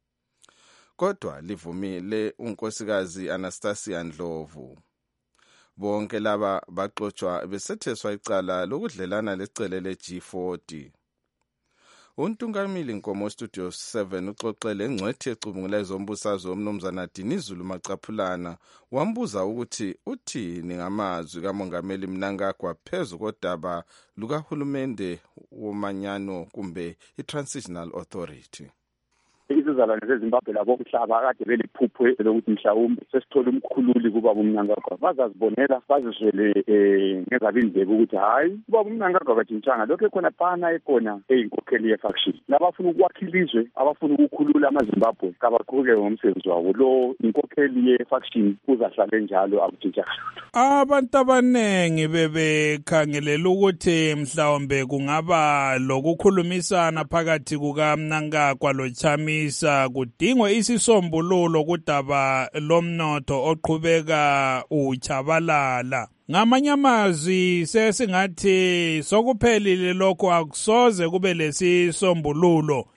Kodwa livumile unkosikazi Anastasia Ndlovu. Bonke laba baxotshwa besetheswa icala lokudlelana lecele le-G forty. Untungamili Nkomo Studio seven uxoxele engcwethi ecubungula ezombusazwe umnumzana Dinizulu Macaphulana wambuza ukuthi uthini ngamazwi kamongameli Mnangagwa phezu kodaba lukahulumende womanyano kumbe i-Transitional Authority. Izizalwane zeZimbabwe labo kuhlaba kade beliphupho lokuthi mhlawumbe sesithola umkhululi kubaba uMnangagwa bazazibonela bazizwele ngezabindlebe ukuthi hayi ubaba uMnangagwa katshintshanga lokho khona phana ekona eyinkokheli yefaction labafuna ukwakhilizwe abafuna ukukhulula amaZimbabwe kabaqhuke ngomsebenzi wabo lo inkokheli yefaction uzahlale njalo akutshintshanga. Abantu abanengi bebekhangelela ukuthi mhlawumbe kungaba lokukhulumisana phakathi kukaMnangagwa loChami kudingwe isisombululo kudaba lomnotho oqhubeka uchabalala. Ngamanye amazwi sesingathi sokuphelile lokho akusoze kube lesisombululo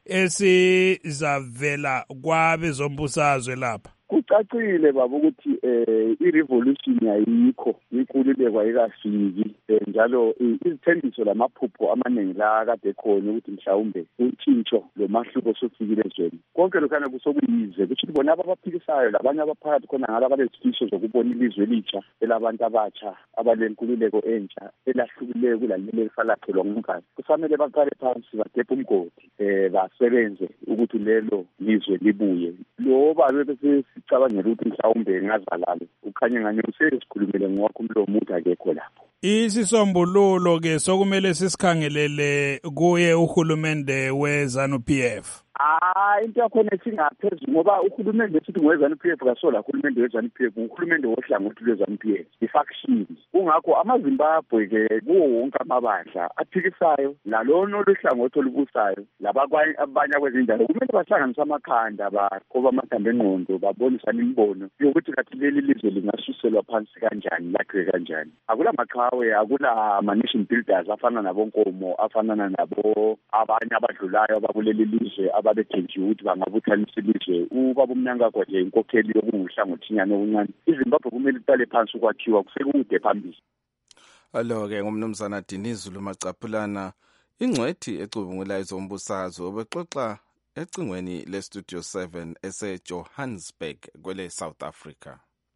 esizavela kwabezombusazwe lapha. Kucacile baba ukuthi eh i-revolution ayikho inkululeko ayikafiki njalo izithembiso lamaphupho amaningi la kade khona ukuthi mhlawumbe utshintsho lo mahluko sofikile ezweni konke lokhana kusokuyize kuthi bona abaphikisayo labanye abaphakathi khona ngala balezifisho zokubona ilizwe elitsha elabantu abatsha abalenkululeko entsha elahlukileyo kulaleli elisalaphelwa ngumkhathi kufanele baqale phansi badephe umgodi eh basebenze ukuthi lelo lizwe libuye lo babe bese sicabangela ukuthi mhlawumbe ngazalalo ukhanye nganye usesikhulumele ngowakho umlomo uthi akekho lapho. Isisombululo ke sokumele sisikhangelele kuye uhulumende we-ZANU P F. Ah, into yakhona singaphezulu ngoba uhulumende sithi ngowe-ZANU P F kasola uhulumende we-ZANU P F, uhulumende wohlangothi lwe-ZANU P F, i-faction. Kungakho amaZimbabwe ke kuwo wonke amabandla aphikisayo nalona oluhlangothi olubusayo labakwanye abanye kwezindawo kumele bahlanganise amakhanda bakhoba amathambo engqondo babonisana imibono yokuthi kathi leli lizwe lingasuselwa phansi kanjani lakhe kanjani. Akula maqhawe, akula ma-nation builders afana nabonkomo afana nabo abanye abadlulayo abakuleli lizwe ababethenjiwe ukuthi bangabuthanisa ilizwe. Ubaba uMnangagwa nje inkokheli yokuhlangothiyana okuncane. iZimbabwe kumele iqale phansi ukwakhiwa kusekude phambili. Alo-ke ngumnumzana Dinizulu Macaphulana, ingcwethi ecubungulayo zombusazwe, obexoxa ecingweni le-Studio seven ese-Johannesburg kwele South Africa.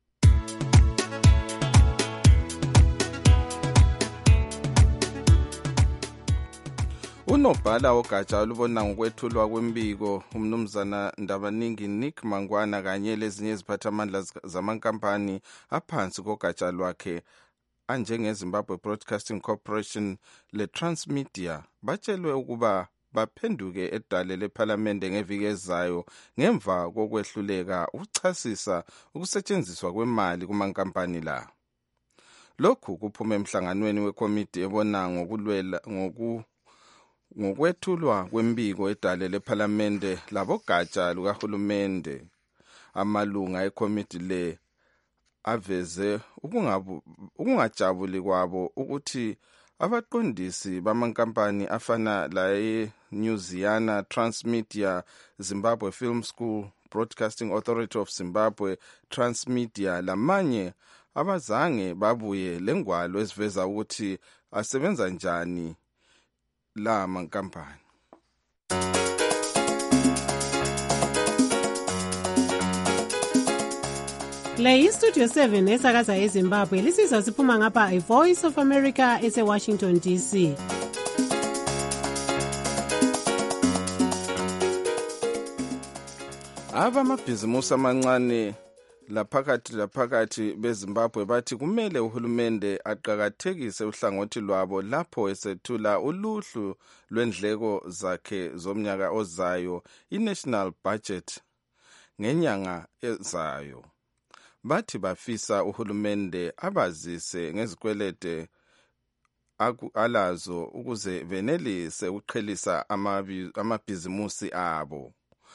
Unobhala ogatsha olubona ngokwethulwa kwembiko umnumzana Ndabaningi Nick Mangwana kanye lezinye iziphathamandla zamankampani aphansi kogatsha lwakhe anjengeZimbabwe Broadcasting Corporation le-Transmedia batshelwe ukuba baphenduke edale lephalamende ngeviki ezayo ngemva kokwehluleka ukuchasisa ukusetshenziswa kwemali kumankampani la. Lokhu kuphume emhlanganweni wekomiti ebona ngokulwela ngoku ngokwethulwa kwembiko edale lephalamende labogatsha lukahulumende. Amalunga ekomiti le aveze ukungajabuli kwabo ukuthi abaqondisi bamankampani afana laye Newsiana, Transmedia, Zimbabwe Film School, Broadcasting Authority of Zimbabwe, Transmedia lamanye abazange babuye lengwalo eziveza ukuthi asebenza njani la mankampani. Le iStudio seven esakaza eZimbabwe lisizwa siphuma ngapha iVoice of America ese-Washington D C. Abamabhizimusi amancane laphakathi laphakathi beZimbabwe bathi kumele uhulumende aqakathekise uhlangothi lwabo lapho esethula uluhlu lwendleko zakhe zomnyaka ozayo, i-National Budget, ngenyanga ezayo. Bathi bafisa uhulumende abazise ngezikwelede alazo ukuze benelise ukuqhelisa amabhizimusi abo.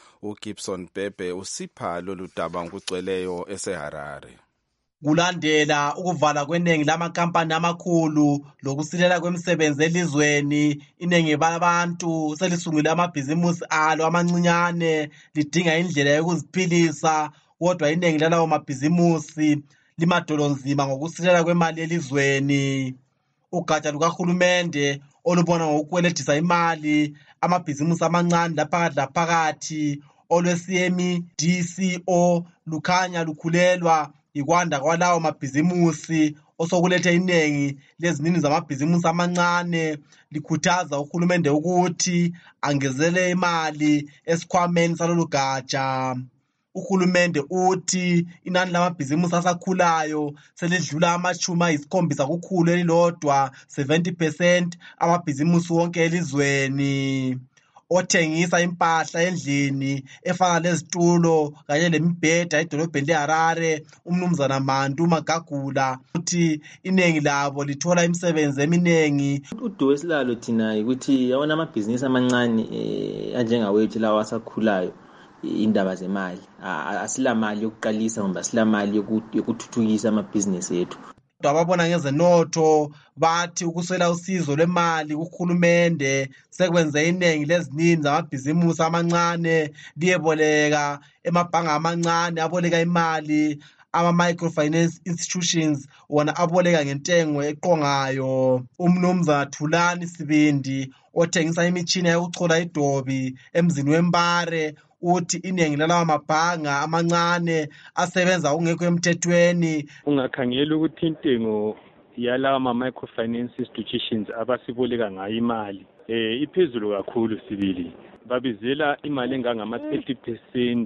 uGibson Bebe usipha lolu daba ngokugcweleyo eseHarare. Kulandela ukuvala kweningi lamankampani amakhulu lokusilela kwemisebenzi elizweni, iningi labantu selisungule amabhizimusi alo amancinyane lidinga indlela yokuziphilisa, kodwa iningi lalawo mabhizimusi limadolonzima ngokusilela kwemali elizweni. Ugatsha lukahulumende olubona ngokukweletisa imali amabhizimusi amancane laphakathi laphakathi olwe-C M E D C O lukhanya lukhulelwa ikwanda kwalawo mabhizimusi osokulethe iningi lezinini zamabhizimusi amancane, likhuthaza uhulumende ukuthi angezele imali esikhwameni salolu gatsha. Uhulumende uthi inani lamabhizimusi asakhulayo selidlula amachumi ayisikhombisa kukhulu elilodwa, seventy percent amabhizimusi wonke elizweni. Othengisa impahla endlini efana lezitulo kanye lemibheda edolobheni leHarare, umnumzana Mandu Magagula, uthi iningi labo lithola imisebenzi eminingi. Udumo esilalo thina ukuthi yawona amabhizinisi amancane eh anjengawethu lawa asakhulayo indaba zemali, asila mali yokuqalisa ngoba asila mali yokuthuthukisa amabhizinisi ethu. Ababona ngezenotho bathi ukuswela usizo lwemali kuhulumende sekwenze iningi lezinini zamabhizimusi amancane liyeboleka emabhanga amancane aboleka imali, ama-microfinance institutions wona aboleka ngentengo eqongayo. Umnumzana Thulani Sibindi othengisa imitshina yokuchola idobi emzini weMbare uthi iningi lalawa mabhanga amancane asebenza ungekho emthethweni. Ungakhangela ukuthi intengo yalawa ma-microfinance institutions abasiboleka ngayo imali eh iphezulu kakhulu sibili. Babizela imali engangama thirty percent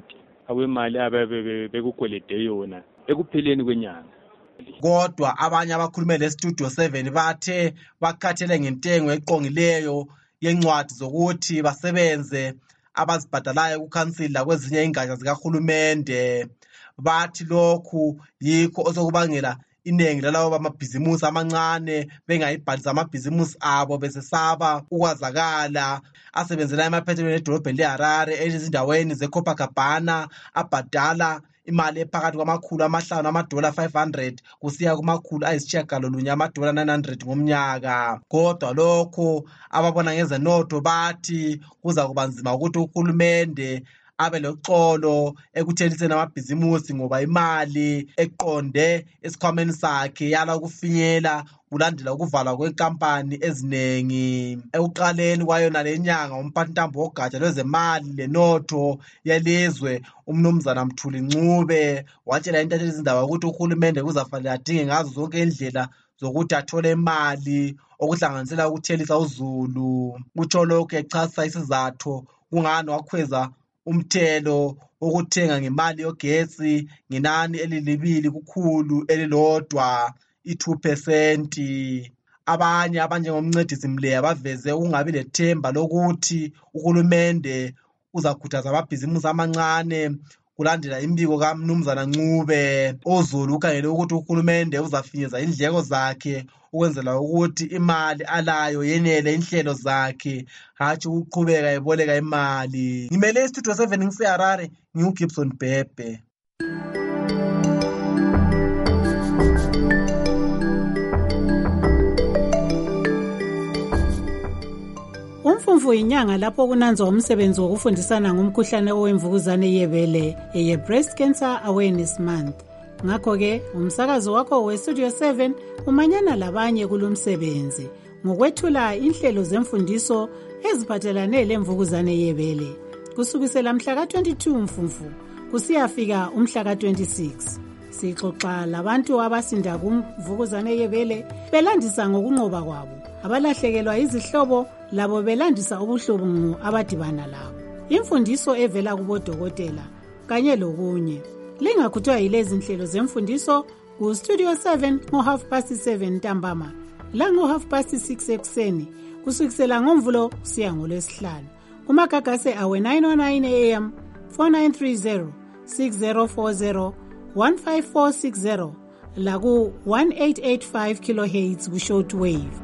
awemali ababe bekukwelede yona ekupheleni kwenyanga. Kodwa abanye abakhulume leStudio seven bathe bakhathele ngentengo eqongileyo yencwadi zokuthi basebenze abazibhadalayo kukhansila kwezinye ingatsha zikahulumende. Bathi lokhu yikho osokubangela iningi lalabo bamabhizimusi amancane bengayibhalisa amabhizimusi abo besesaba ukwazakala. Asebenzela emaphethelweni edolobheni leHarare ezindaweni zeCopacabana abhadala imali ephakathi kwamakhulu amahlanu amadola five hundred kusiya kumakhulu ayisitshiyagalolunye amadola nine hundred ngomnyaka. Kodwa lokho ababona ngezenotho bathi kuza kuba nzima ukuthi uhulumende abe loxolo ekutheliseni amabhizimusi ngoba imali eqonde esikhwameni sakhe yala ukufinyela kulandela ukuvalwa kwenkampani ezinengi. Ekuqaleni kwayona lenyanga umphathintambo wogatsha lwezemali lenotho yelizwe umnumzana Mthuli Ncube watshela intatheli zindaba ukuthi uhulumende kuzafanele adinge ngazo zonke indlela zokuthi athole imali okuhlanganisela ukuthelisa uzulu. Utsho lokhu echasisa isizathu kungani wakhweza umthelo ukuthenga ngemali yogetsi ngenani elilibili kukhulu elilodwa i-two percent. Abanye abanjengomncedisi Mleya baveze ukungabi lethemba lokuthi uhulumende uzakhuthaza amabhizimusi amancane kulandela imbiko kaMnumzana Ncube. Uzulu ukhangele ukuthi uhulumende uzafinyeza indleko zakhe ukwenzela ukuthi imali alayo yenele inhlelo zakhe hatshi ukuqhubeka eboleka imali. Ngimele iStudio seven ngiseHarare, ngiuGibson Bhebhe. Umfumfu inyanga lapho kunanzwa umsebenzi wokufundisana ngomkhuhlane owemvukuzane yebele eye Breast Cancer Awareness Month. Ngakho ke umsakazo wakho weStudio seven umanyana labanye kulomsebenzi ngokwethula inhlelo zemfundiso eziphathelane lemvukuzane yebele kusukisela mhla ka twenty-two Mfumfu kusiyafika umhla ka twenty-six. Sixoxa labantu abasinda kumvukuzane yebele belandisa ngokunqoba kwabo, abalahlekelwa izihlobo labo belandisa ubuhlungu abadibana labo. Imfundiso evela kubodokotela kanye lokunye. Lingakhuthwa yilezi nhlelo zemfundiso kuStudio seven ngo half past seven ntambama la ngo half past six ekuseni kusukisela ngomvulo kusiya ngolwesihlanu. Kumagagase awe nine oh nine A M, four nine three zero, six zero four zero, one five four six zero la ku one eight eight five kilohertz ku short wave.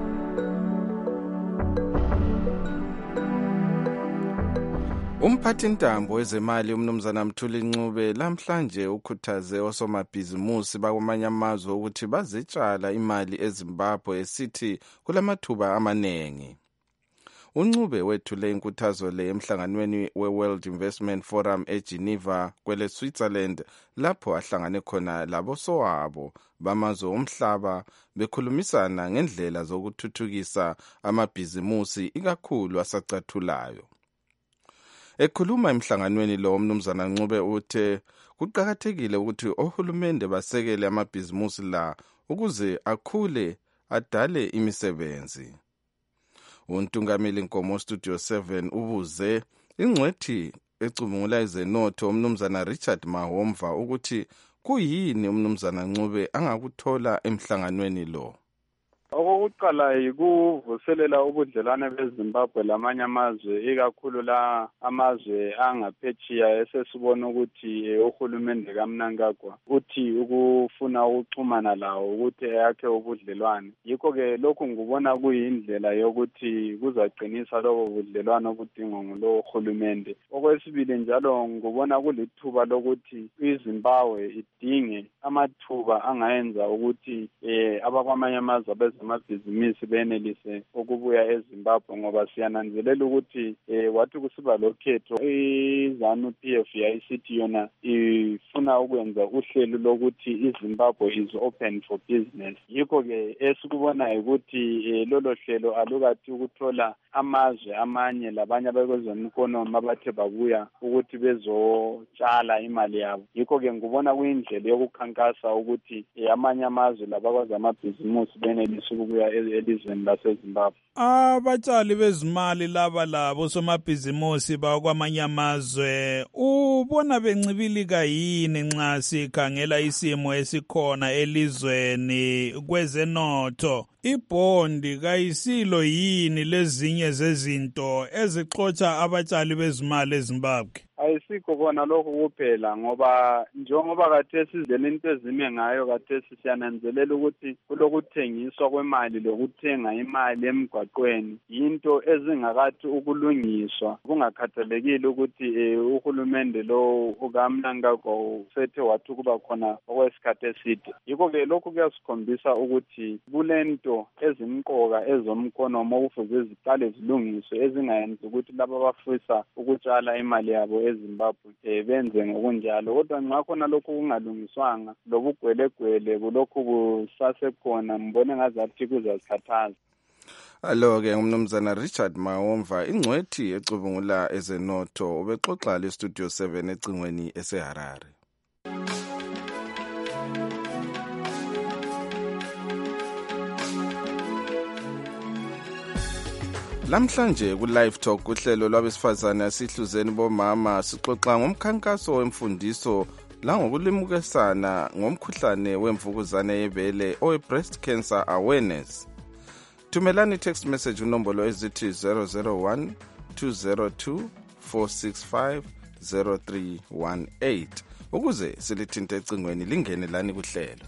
Umphathintambo wezemali umnumzana Mthuli Ncube lamhlanje ukhuthaze osomabhizimusi bakwamanye amazwe ukuthi bazitshala imali eZimbabwe esithi kulamathuba amanengi. uNcube wethule inkuthazo le emhlanganweni we-World Investment Forum eGeneva kwele Switzerland lapho ahlangane khona labosowabo bamazwe omhlaba bekhulumisana ngendlela zokuthuthukisa amabhizimusi ikakhulu asacathulayo. Ekhuluma emhlanganweni lo umnumzana Ncube uthe kuqhakathekile ukuthi ohulumende basekele amabhizimusi la ukuze akhule adale imisebenzi. Untungameli Nkomo Studio seven ubuze ingcwethi ecubungula izenotho umnumzana Richard Mahomva ukuthi kuyini umnumzana Ncube angakuthola emhlanganweni lo. Okokuqala yikuvuselela ubudlelwane beZimbabwe lamanye amazwe ikakhulu la amazwe angaphetshiya esesibona ukuthi uhulumende kaMnangagwa uthi ukufuna ukuxhumana lawo ukuthi yakhe ubudlelwane. Yikho ke lokhu ngubona kuyindlela yokuthi kuzaqinisa lobo budlelwane obudingwa ngulo uhulumende. Okwesibili njalo ngubona kulithuba lokuthi iZimbabwe idinge amathuba angayenza ukuthi eh abakwamanye amazwe amabhizinisi benelise ukubuya eZimbabwe ngoba siyananzelela ukuthi eh wathi kusiba lokhetho iZanu P F yayisithi yona ifuna ukwenza uhlelo lokuthi iZimbabwe is open for business. Yikho ke esikubona ukuthi lolo hlelo alukathi ukuthola amazwe amanye labanye abekwezemikonomi abathe babuya ukuthi bezotshala imali yabo. Yikho ke ngubona kuyindlela yokukhankasa ukuthi amanye amazwe labakwazi amabhizinisi benelise ukubuya ukuya elizweni laseZimbabwe. Abatshali bezimali laba labo somabhizimusi bakwamanye amazwe ubona bencibilika yini nxa sikhangela isimo esikhona elizweni kwezenotho? Ibhondi kayisilo yini lezinye zezinto ezixotsha abatshali bezimali eZimbabwe? Ayisikho kona lokho kuphela, ngoba njengoba kathesi izindlela into ezime ngayo kathesi siyananzelela ukuthi kulokuthengiswa kwemali lokuthenga imali emgwaqweni into ezingakathi ukulungiswa, kungakhathalekile ukuthi eh, uhulumende lo ukaMnangagwa usethe wathi kuba khona okwesikhathi eside. Yikho-ke lokhu kuyasikhombisa ukuthi kulento ezimqoka ezomkhonomo okufuze ziqale zilungiswe ezingayenzi ukuthi laba abafisa ukutshala imali yabo eZimbabwe eh, benze ngokunjalo. Kodwa nxa khona lokhu kungalungiswanga lobugwelegwele kulokhu kusasekhona, mbone ngazathi kuzazikhathaza. Alo-ke umnumzana Richard Mawomva, ingcwethi ecubungula ezenotho, ubexoxa lestudio seven ecingweni eseHarare. Lamhlanje ku Live Talk uhlelo lwabesifazane asihluzeni bomama sixoxa ngomkhankaso wemfundiso langokulimukisana ngomkhuhlane wemvukuzane yebele owe breast cancer awareness. Thumelani text message unombolo ezithi zero zero one two zero two four six five zero three one eight ukuze silithinte ecingweni lingene lani kuhlelo.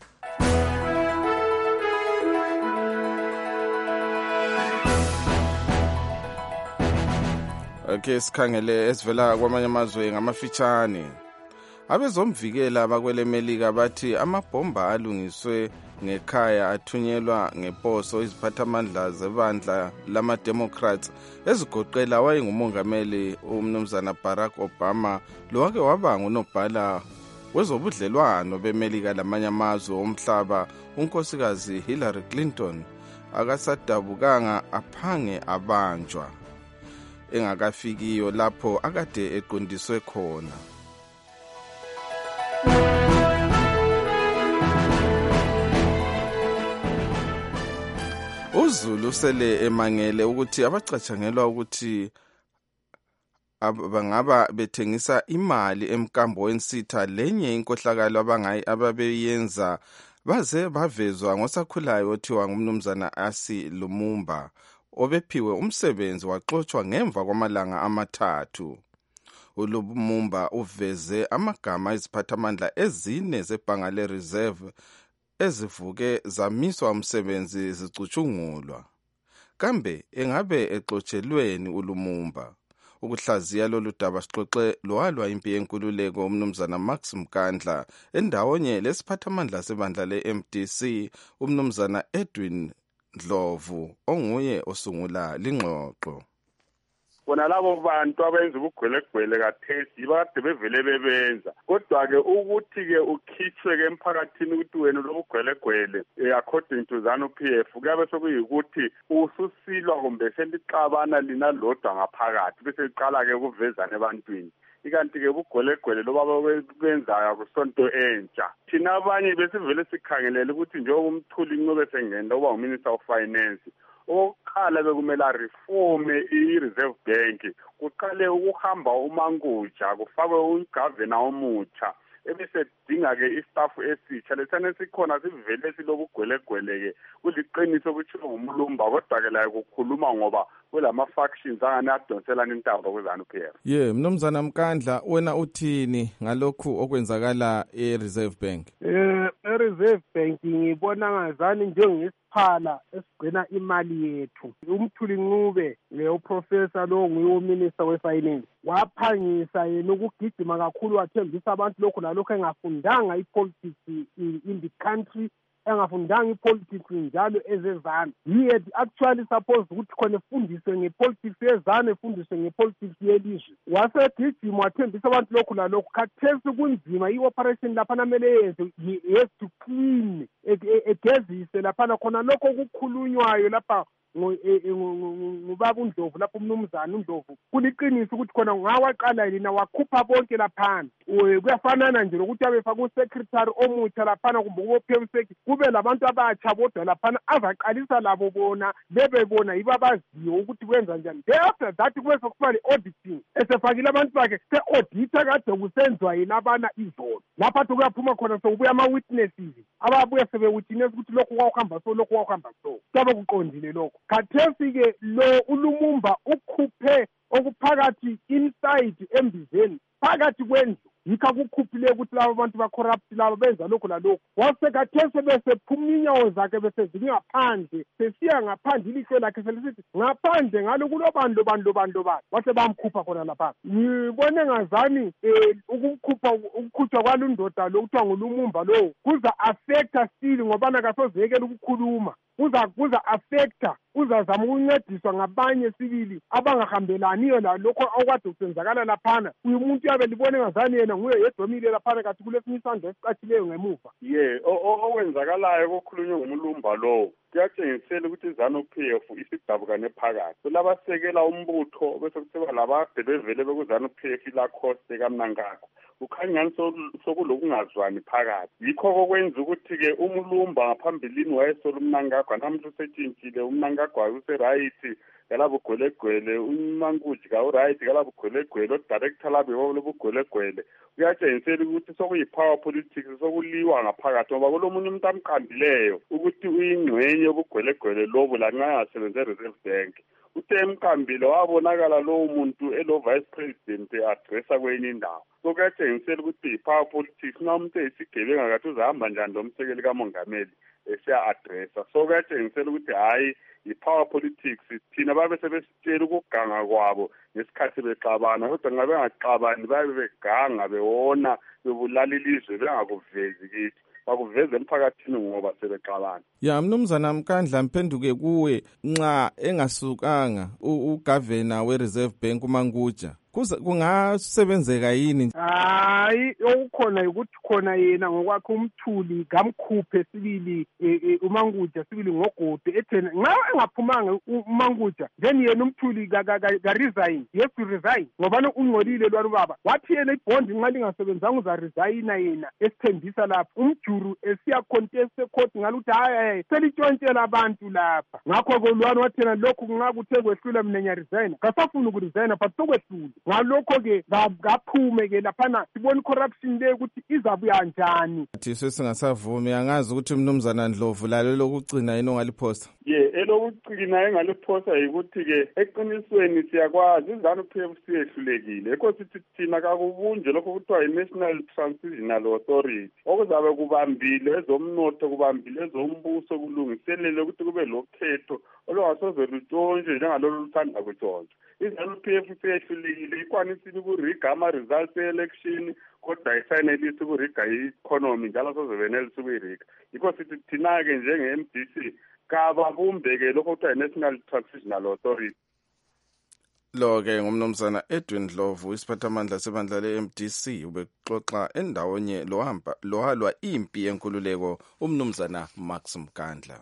Okay, sikhangele esivela kwamanye amazwe ngamafitshane. Abezomvikela abakwele Melika bathi amabhomba alungiswe ngekhaya athunyelwa ngeposo iziphathamandla zebandla lama-Democrats ezigoqela wayengumongameli umnumzana Barack Obama lowake waba ngunobhala wezobudlelwano beMelika lamanye amazwe omhlaba unkosikazi Hillary Clinton akasadabukanga aphange abanjwa engakafikiyo lapho akade eqondiswe khona. uZulu sele emangele ukuthi abacatshangelwa ukuthi bangaba bethengisa imali emkambo wensitha lenye inkohlakalo abangayi ababeyenza baze bavezwa ngosakhulayo othiwa ngumnumzana Asi Lumumba obephiwe umsebenzi waxoxwa ngemva kwamalanga amathathu. uLumumba uveze amagama eziphathamandla ezine zebhanga le-Reserve ezivuke zamiswa umsebenzi zicutshungulwa. Kambe engabe exotshelweni uLumumba? Ukuhlaziya lolu daba sixoxe lowalwa impi yenkululeko umnumzana Max Mkandla endawonye lesiphathamandla sebandla le-M D C umnumzana Edwin Ndlovu onguye osungula lingxoxo. Bona labo bantu abenza ubugwelegwele kathesi bade bevele bebenza, kodwa-ke ukuthi-ke ukhitshwe-ke emphakathini ukuthi wena lobugwelegwele according to ZANU P F kuyabe sekuyikuthi ususilwa kumbe selixabana lina lodwa ngaphakathi bese liqala-ke ukuvezana ebantwini. Ikanti-ke ubugwelegwele loba benzayo akusonto entsha. Thina abanye besivele sikhangelele ukuthi njengoba uMthuli Ncube sengena uba uMinister of Finance, oqala bekumela reforme i-Reserve Bank, kuqale ukuhamba uManguja kufakwe uGavana omutsha ebese dinga-ke istaff esitsha. Lesane sikhona sivele silobugwelegwele-ke kuliqiniso kuthiwa ngumlumba, kodwa-ke layo kukhuluma ngoba kulama-factions angane adonselana intaba kwe-ZANU P F. Ye, mnumzana Mkandla, wena uthini ngalokhu okwenzakala e-Reserve Bank? Eh, e-Reserve Bank ngibona ngazani njengesiphala esigcina imali yethu. uMthuli Ncube leyo professor lo nguye uMinister we-Finance waphangisa yena ukugijima kakhulu wathembisa abantu lokhu nalokho engafundanga ipolitics in the country, engafundanga ipolitics njalo ezezana. He had actually supposed ukuthi khona efundiswe ngepolitics yezana efundiswe ngepolitics yelizwe. Wasegijima wathembisa abantu lokhu nalokhu. Khathesi kunzima i-operation laphana mele yenze, he has to clean egezise laphana khona lokho kukhulunywayo lapha ngubaba uNdlovu lapho umnumzana uNdlovu kuliqiniso ukuthi khona ngawaqala lina wakhupha bonke laphana kuyafanana nje lokuthi abefaka usekretary omutsha laphana kumbe ubophemiseki kube labantu abatsha bodwa laphana azaqalisa labo bona bebebona yibo abaziyo ukuthi kwenza njani. After that kube sokuba le-auditing esefakile abantu bakhe se-audita kade kusenziwa yena abana izolo lapha athi kuyaphuma khona sokubuya ama-witnesses ababuye sebe-witness ukuthi lokhu kwawuhamba so lokhu kwawuhamba so kuyabe kuqondile lokho. Khathesi-ke lo uLumumba ukhuphe okuphakathi inside embizeni phakathi kwendlu yikho kukhuphile ukuthi labo bantu ba-corrupt labo benza lokhu lalokhu wasekhathesi besephuma inyawo zakhe besezili ngaphandle sesiya ngaphandle ilihlo lakhe selisithi ngaphandle ngalo kulobandlo bandlo bandlo bandlo wase bamkhupha khona lapha. Ngibone ngazani um ukukhupha ukukhutshwa kwalundoda lo kuthiwa nguLumumba lowo kuza affecta still ngobana kasozekela ukukhuluma kuza kuza affecta uzazama ukuncediswa ngabanye sibili abangahambelaniyo lalokho okwade kusenzakala laphana. Uyu muntu yabe libone ngazani yena nguye yedomile laphana kathi kulesinye isandla esicatshileyo ngemuva. ye okwenzakalayo kokhulunywe ngumlumba lowo kuyatshengisela ukuthi i-ZANU-P F isidabukane phakathi kulabasekela umbutho bese kusiba labade bevele beku-ZANU-P F ilakhoste kaMnangagwa kukhanya ngani sokulokungazwani phakathi. Yikho kokwenza ukuthi-ke umlumba ngaphambilini wayesola uMnangagwa namuhla usetshintshile uMnangagwa userayithi kalabugwelegwele uMankuji kawurayithi kalabugwelegwele odirector labo lobugwelegwele kuyatshengisela ukuthi sokuyi-power politics sokuliwa ngaphakathi ngoba kulomunye umuntu amqambileyo ukuthi uyingxenye yobugwelegwele lobo lanxa engasebenze e-Reserve Bank. Uthe emqambile wabonakala lowo muntu elo-vice president e-adressa kwenye indawo. So kuyatshengisela ukuthi i-power politics na umuntu eyisigebenga kathi uzahamba njani lomsekeli kamongameli esiya-adressa. So kuyatshengisela ukuthi hhayi i-power politics thina babe sebesitshela ukuganga kwabo ngesikhathi bexabana kodwa ngabe bengaxabani babe beganga bewona bebulala ilizwe bengakuvezi kithi bakuveze emphakathini ngoba sebexabana. Ya mnumzana Mkandla mphenduke kuwe nxa engasukanga ugavana we-Reserve Bank uManguja kungasebenzeka yini? Hayi okukhona ukuthi khona yena ngokwakhe umthuli ngamkhuphe sibili uManguja sibili ngogodi ethena nxa engaphumanga uManguja then yena umthuli ka resign yes to resign ngoba ungcolile lwana baba wathi yena ibond nxa lingasebenzanga uza resign yena esithembisa lapha umjuru esiya contest court ngaluthi hayi selitshontshela abantu lapha ngakho kolwana wathena lokhu nxa kuthe kwehlula mina nya resign kasafuna ukuresign but sokwehlula ngalokho-ke ngaphume-ke laphana sibona i-corruption le ukuthi izabuya njani. Thiso singasavumi angazi ukuthi umnumzana Ndlovu lalo lokugcina yini ongaliphosa. ye elokugcina engaliphosa yikuthi-ke eqinisweni siyakwazi i-ZANU-P F siyehlulekile ekho sithi thina kakubunje lokho kuthiwa i-National Transitional Authority okuzabe kubambile ezomnotho kubambile ezombuso kulungiselele ukuthi kube lokhetho olungasoze lutshontshwe njengalolu luthanda kutshontshwa. i-ZANU-P F siyehlulekile ikwanisile ukuriga ama-results e-election kodwa ayisayinelisi ukuriga i-economy njalo soze benelisi ukuyiriga. Yikho sithi thina-ke njenge-M D C kababumbeke lokho kuthiwa i-National Transitional Authority. Lo-ke ngumnumzana Edwin Ndlovu isiphathamandla sebandla le-M D C ubexoxa endawonye lohamba lohalwa impi yenkululeko umnumzana Max Mkandla.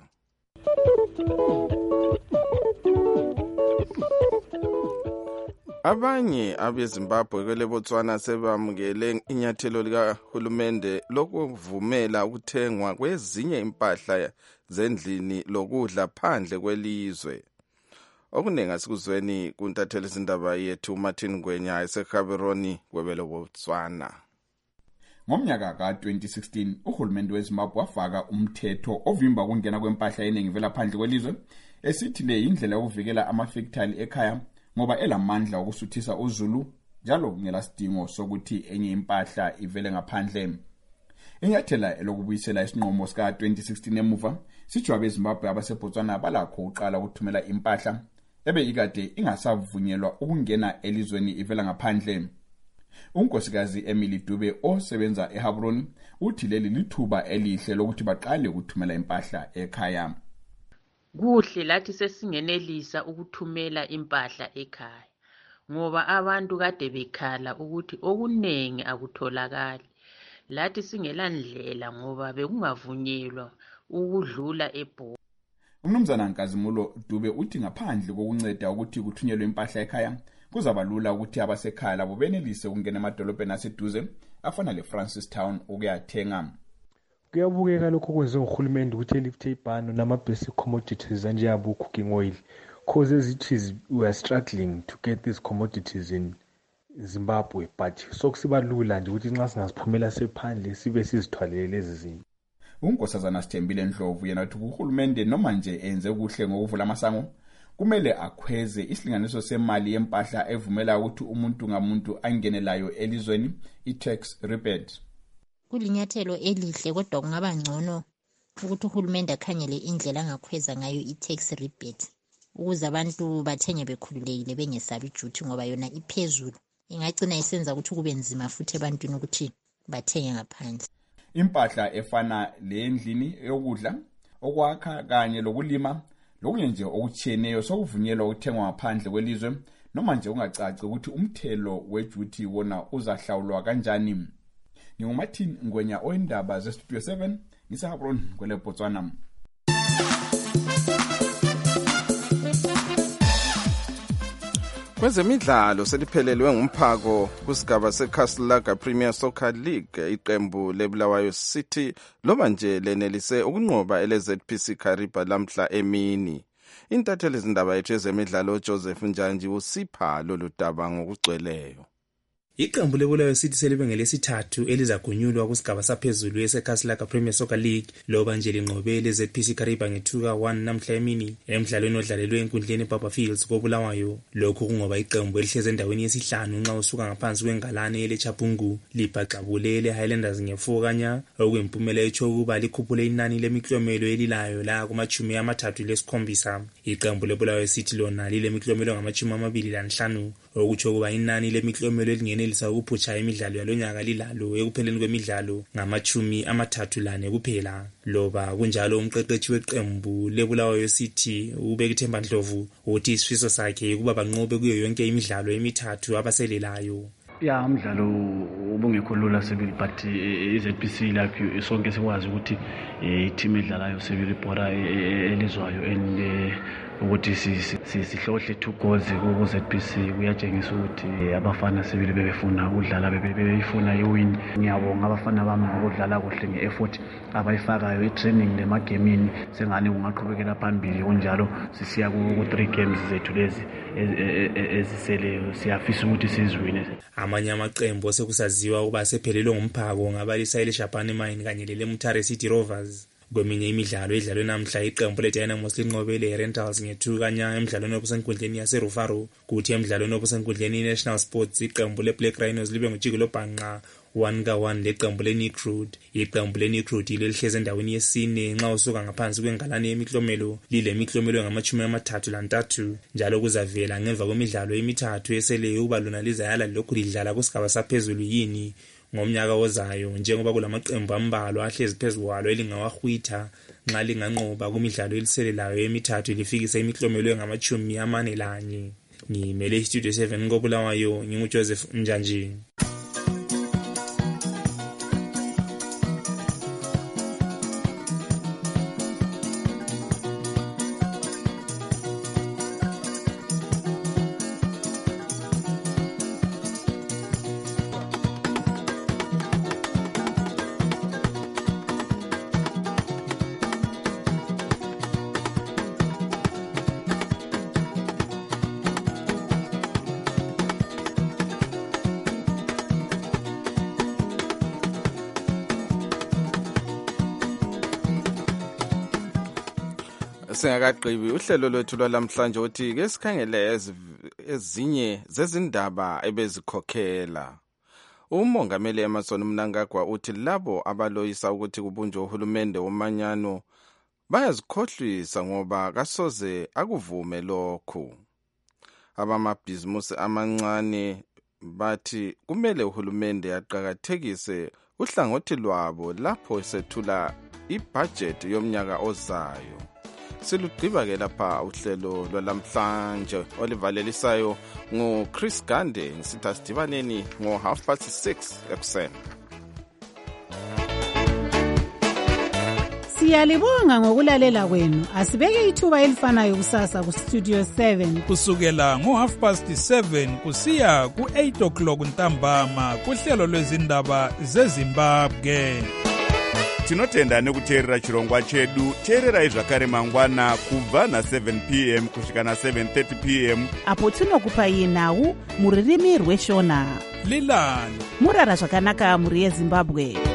Abanye abeZimbabwe kwele Botswana sebamukele inyathelo likahulumende lokuvumela ukuthengwa kwezinye impahla zendlini lokudla phandle kwelizwe. Okuningi sikuzweni kuntathela izindaba yethu Martin Ngwenya eseKhabironi kwebele Botswana. Ngomnyaka ka twenty sixteen uhulumende weZimbabwe wafaka umthetho ovimba ukungena kwempahla eningi vela phandle kwelizwe esithi le indlela yokuvikela amafactory ekhaya ngoba elamandla okusuthisa uZulu njalo ngelasidingo sokuthi enye impahla ivele ngaphandle. Inyathela elokubuyisela isinqumo sika twenty sixteen emuva sijwa abeZimbabwe abaseBotswana balakho uqala ukuthumela impahla ebe ikade ingasavunyelwa ukungena elizweni ivela ngaphandle. Unkosikazi Emily Dube osebenza eHabroni uthi leli lithuba elihle lokuthi baqale ukuthumela impahla ekhaya. Kuhle lathi sesingenelisa ukuthumela impahla ekhaya ngoba abantu kade bekhala ukuthi okunengi akutholakali. Lathi singelandlela ngoba bekungavunyelwa ukudlula eBho. Umnumzana Nkazimulo Dube uthi ngaphandle kokunceda ukuthi kuthunyelwe impahla ekhaya kuzaba lula ukuthi abasekhaya labo benelise ukungena emadolobheni aseduze afana leFrancistown ukuyathenga. Kuyabukeka lokho kwenze uhulumende ukuthi elifte ibhano nama-basic commodities anjengabo cooking oil, cause as it is we are struggling to get these commodities in Zimbabwe, but sokusiba lula nje ukuthi nxa singaziphumela sephandle sibe sizithwalele lezi zinto. uNkosazana Sithembile Ndlovu yena uthi uhulumende noma nje enze kuhle ngokuvula amasango kumele akhweze isilinganiso semali yempahla evumela ukuthi umuntu ngamuntu angenelayo elizweni i-tax rebate. Kulinyathelo elihle kodwa kungaba ngcono ukuthi uhulumende akhanyele indlela angakhweza ngayo i-tax rebate ukuze abantu bathenge bekhululekile bengesabi ijuthi ngoba yona iphezulu ingagcina isenza ukuthi kube nzima futhi ebantwini ukuthi bathenge ngaphandle. Impahla efana lendlini yokudla okwakha kanye lokulima lokunye nje okutshiyeneyo sokuvunyelwa ukuthengwa ngaphandle kwelizwe noma nje ungacaci ukuthi umthelo wejuthi wona uzahlawulwa kanjani. NginguMartin Ngwenya oyindaba zeStudio seven ngiseHabron kwele Botswana. Kwezemidlalo seliphelelwe ngumphako kusigaba seCastle Premier Soccer League. Iqembu leBulawayo City loba nje lenelise ukunqoba eleZ P C Kariba lamhla emini. Intatheli izindaba yethu ezemidlalo Joseph Njanji usipha lolu daba ngokugcweleyo. Iqembu leBulawayo City selibe ngelesithathu elizagunyulwa kusigaba saphezulu yeCastle Premier Soccer League loba nje linqobe eleZ P C Kariba ngethuka one namhla emini emidlalweni odlalelwe enkundleni Baba Fields koBulawayo. Lokhu kungoba iqembu elihleze endaweni yesihlanu nxa usuka ngaphansi kwengalane eleChapungu libhaxabule leHighlanders nge-four kanya okuyimphumela etsho ukuba likhuphule inani lemiklomelo elilayo la kumachumi amathathu lesikhombisa. Iqembu leBulawayo City lona lilemiklomelo ngamachumi amabili lanhlanu okutsho ukuba inani lemiklomelo elingene elisa ukuphutsha imidlalo yalonyaka lilalo ekupheleni kwemidlalo ngamachumi amathathu lane kuphela. Loba kunjalo umqeqeshi weqembu leBulawayo City uBekithemba Ndlovu uthi isifiso sakhe ukuba banqobe kuyo yonke imidlalo emithathu abaselelayo. Ya umdlalo ubungekho lula sibili but iZ P C lapho sonke sikwazi ukuthi i-team edlalayo sibili bora elizwayo and ukuthi sihlohle two goals ku Z P C kuyatshengisa ukuthi abafana sibili bebefuna ukudlala bebefuna iwin. Ngiyabonga abafana bami ngokudlala kuhle ngeeffort abayifakayo itraining lemagemini sengane kungaqhubekela phambili kunjalo sisiya ku three games zethu lezi eziseleyo siyafisa ukuthi siziwine. Amanye amaqembu osekusaziwa ukuba sephelelwe ngumphako ngabalisa eleJapan Mine kanye leLemutare City Rovers. Kweminye imidlalo edlalwe namhla iqembu leDynamos linqobele iRentals ngethu kanya emidlalweni obusenkundleni yaseRufaro kuthi emidlalweni obusenkundleni iNational Sports iqembu leBlack Rhinos libe ngujikelo bhanqa one ka one leqembu leNicruit. Iqembu leNicruit lelihleze endaweni yesine nxa usuka ngaphansi kwengalane yemiklomelo lilemiklomelo ngamachumi amathathu lantathu njalo kuzavela ngemva kwemidlalo emithathu esele ukuba lona lizayala lokhu lidlala kusigaba saphezulu yini ngomnyaka ozayo njengoba kulamaqembu ambalwa ahlezi phezulu kwalo elingawahwitha nxa linganqoba kumidlalo eliselelayo emithathu lifikisa imiklomelo ngamachumi amane lanye. Ngimele iStudio seven koBulawayo nginguJoseph Njanji. Singakaqhibi uhlelo lwethu lwalamhlanje uthi ke sikhangele ezinye zezindaba ebezikhokhela. Umongameli Emmerson Mnangagwa uthi labo abaloyisa ukuthi kubunjwe uhulumende womanyano bayazikhohlisa ngoba kasoze akuvume lokhu. Abamabhizimusi amancane bathi kumele uhulumende aqhakathekise uhlangothi lwabo lapho sethula ibudget yomnyaka ozayo. Silugqiba ke lapha uhlelo lwalamhlanje olivalelisayo ngoChris Gande ngisitha sidibaneni ngo half past six ekuseni. Siyalibonga ngokulalela kwenu. Asibeke ithuba elifanayo kusasa ku Studio seven. Kusukela ngo half past seven kusiya ku eight o'clock ntambama kuhlelo lwezindaba zeZimbabwe. Tinotenda nekuteerera chirongwa chedu. Teererai zvakare mangwana kubva na seven p m kusvika na seven thirty p m apo tinokupai nhau muririmi rweshona. Lilani murara zvakanaka muri yeZimbabwe.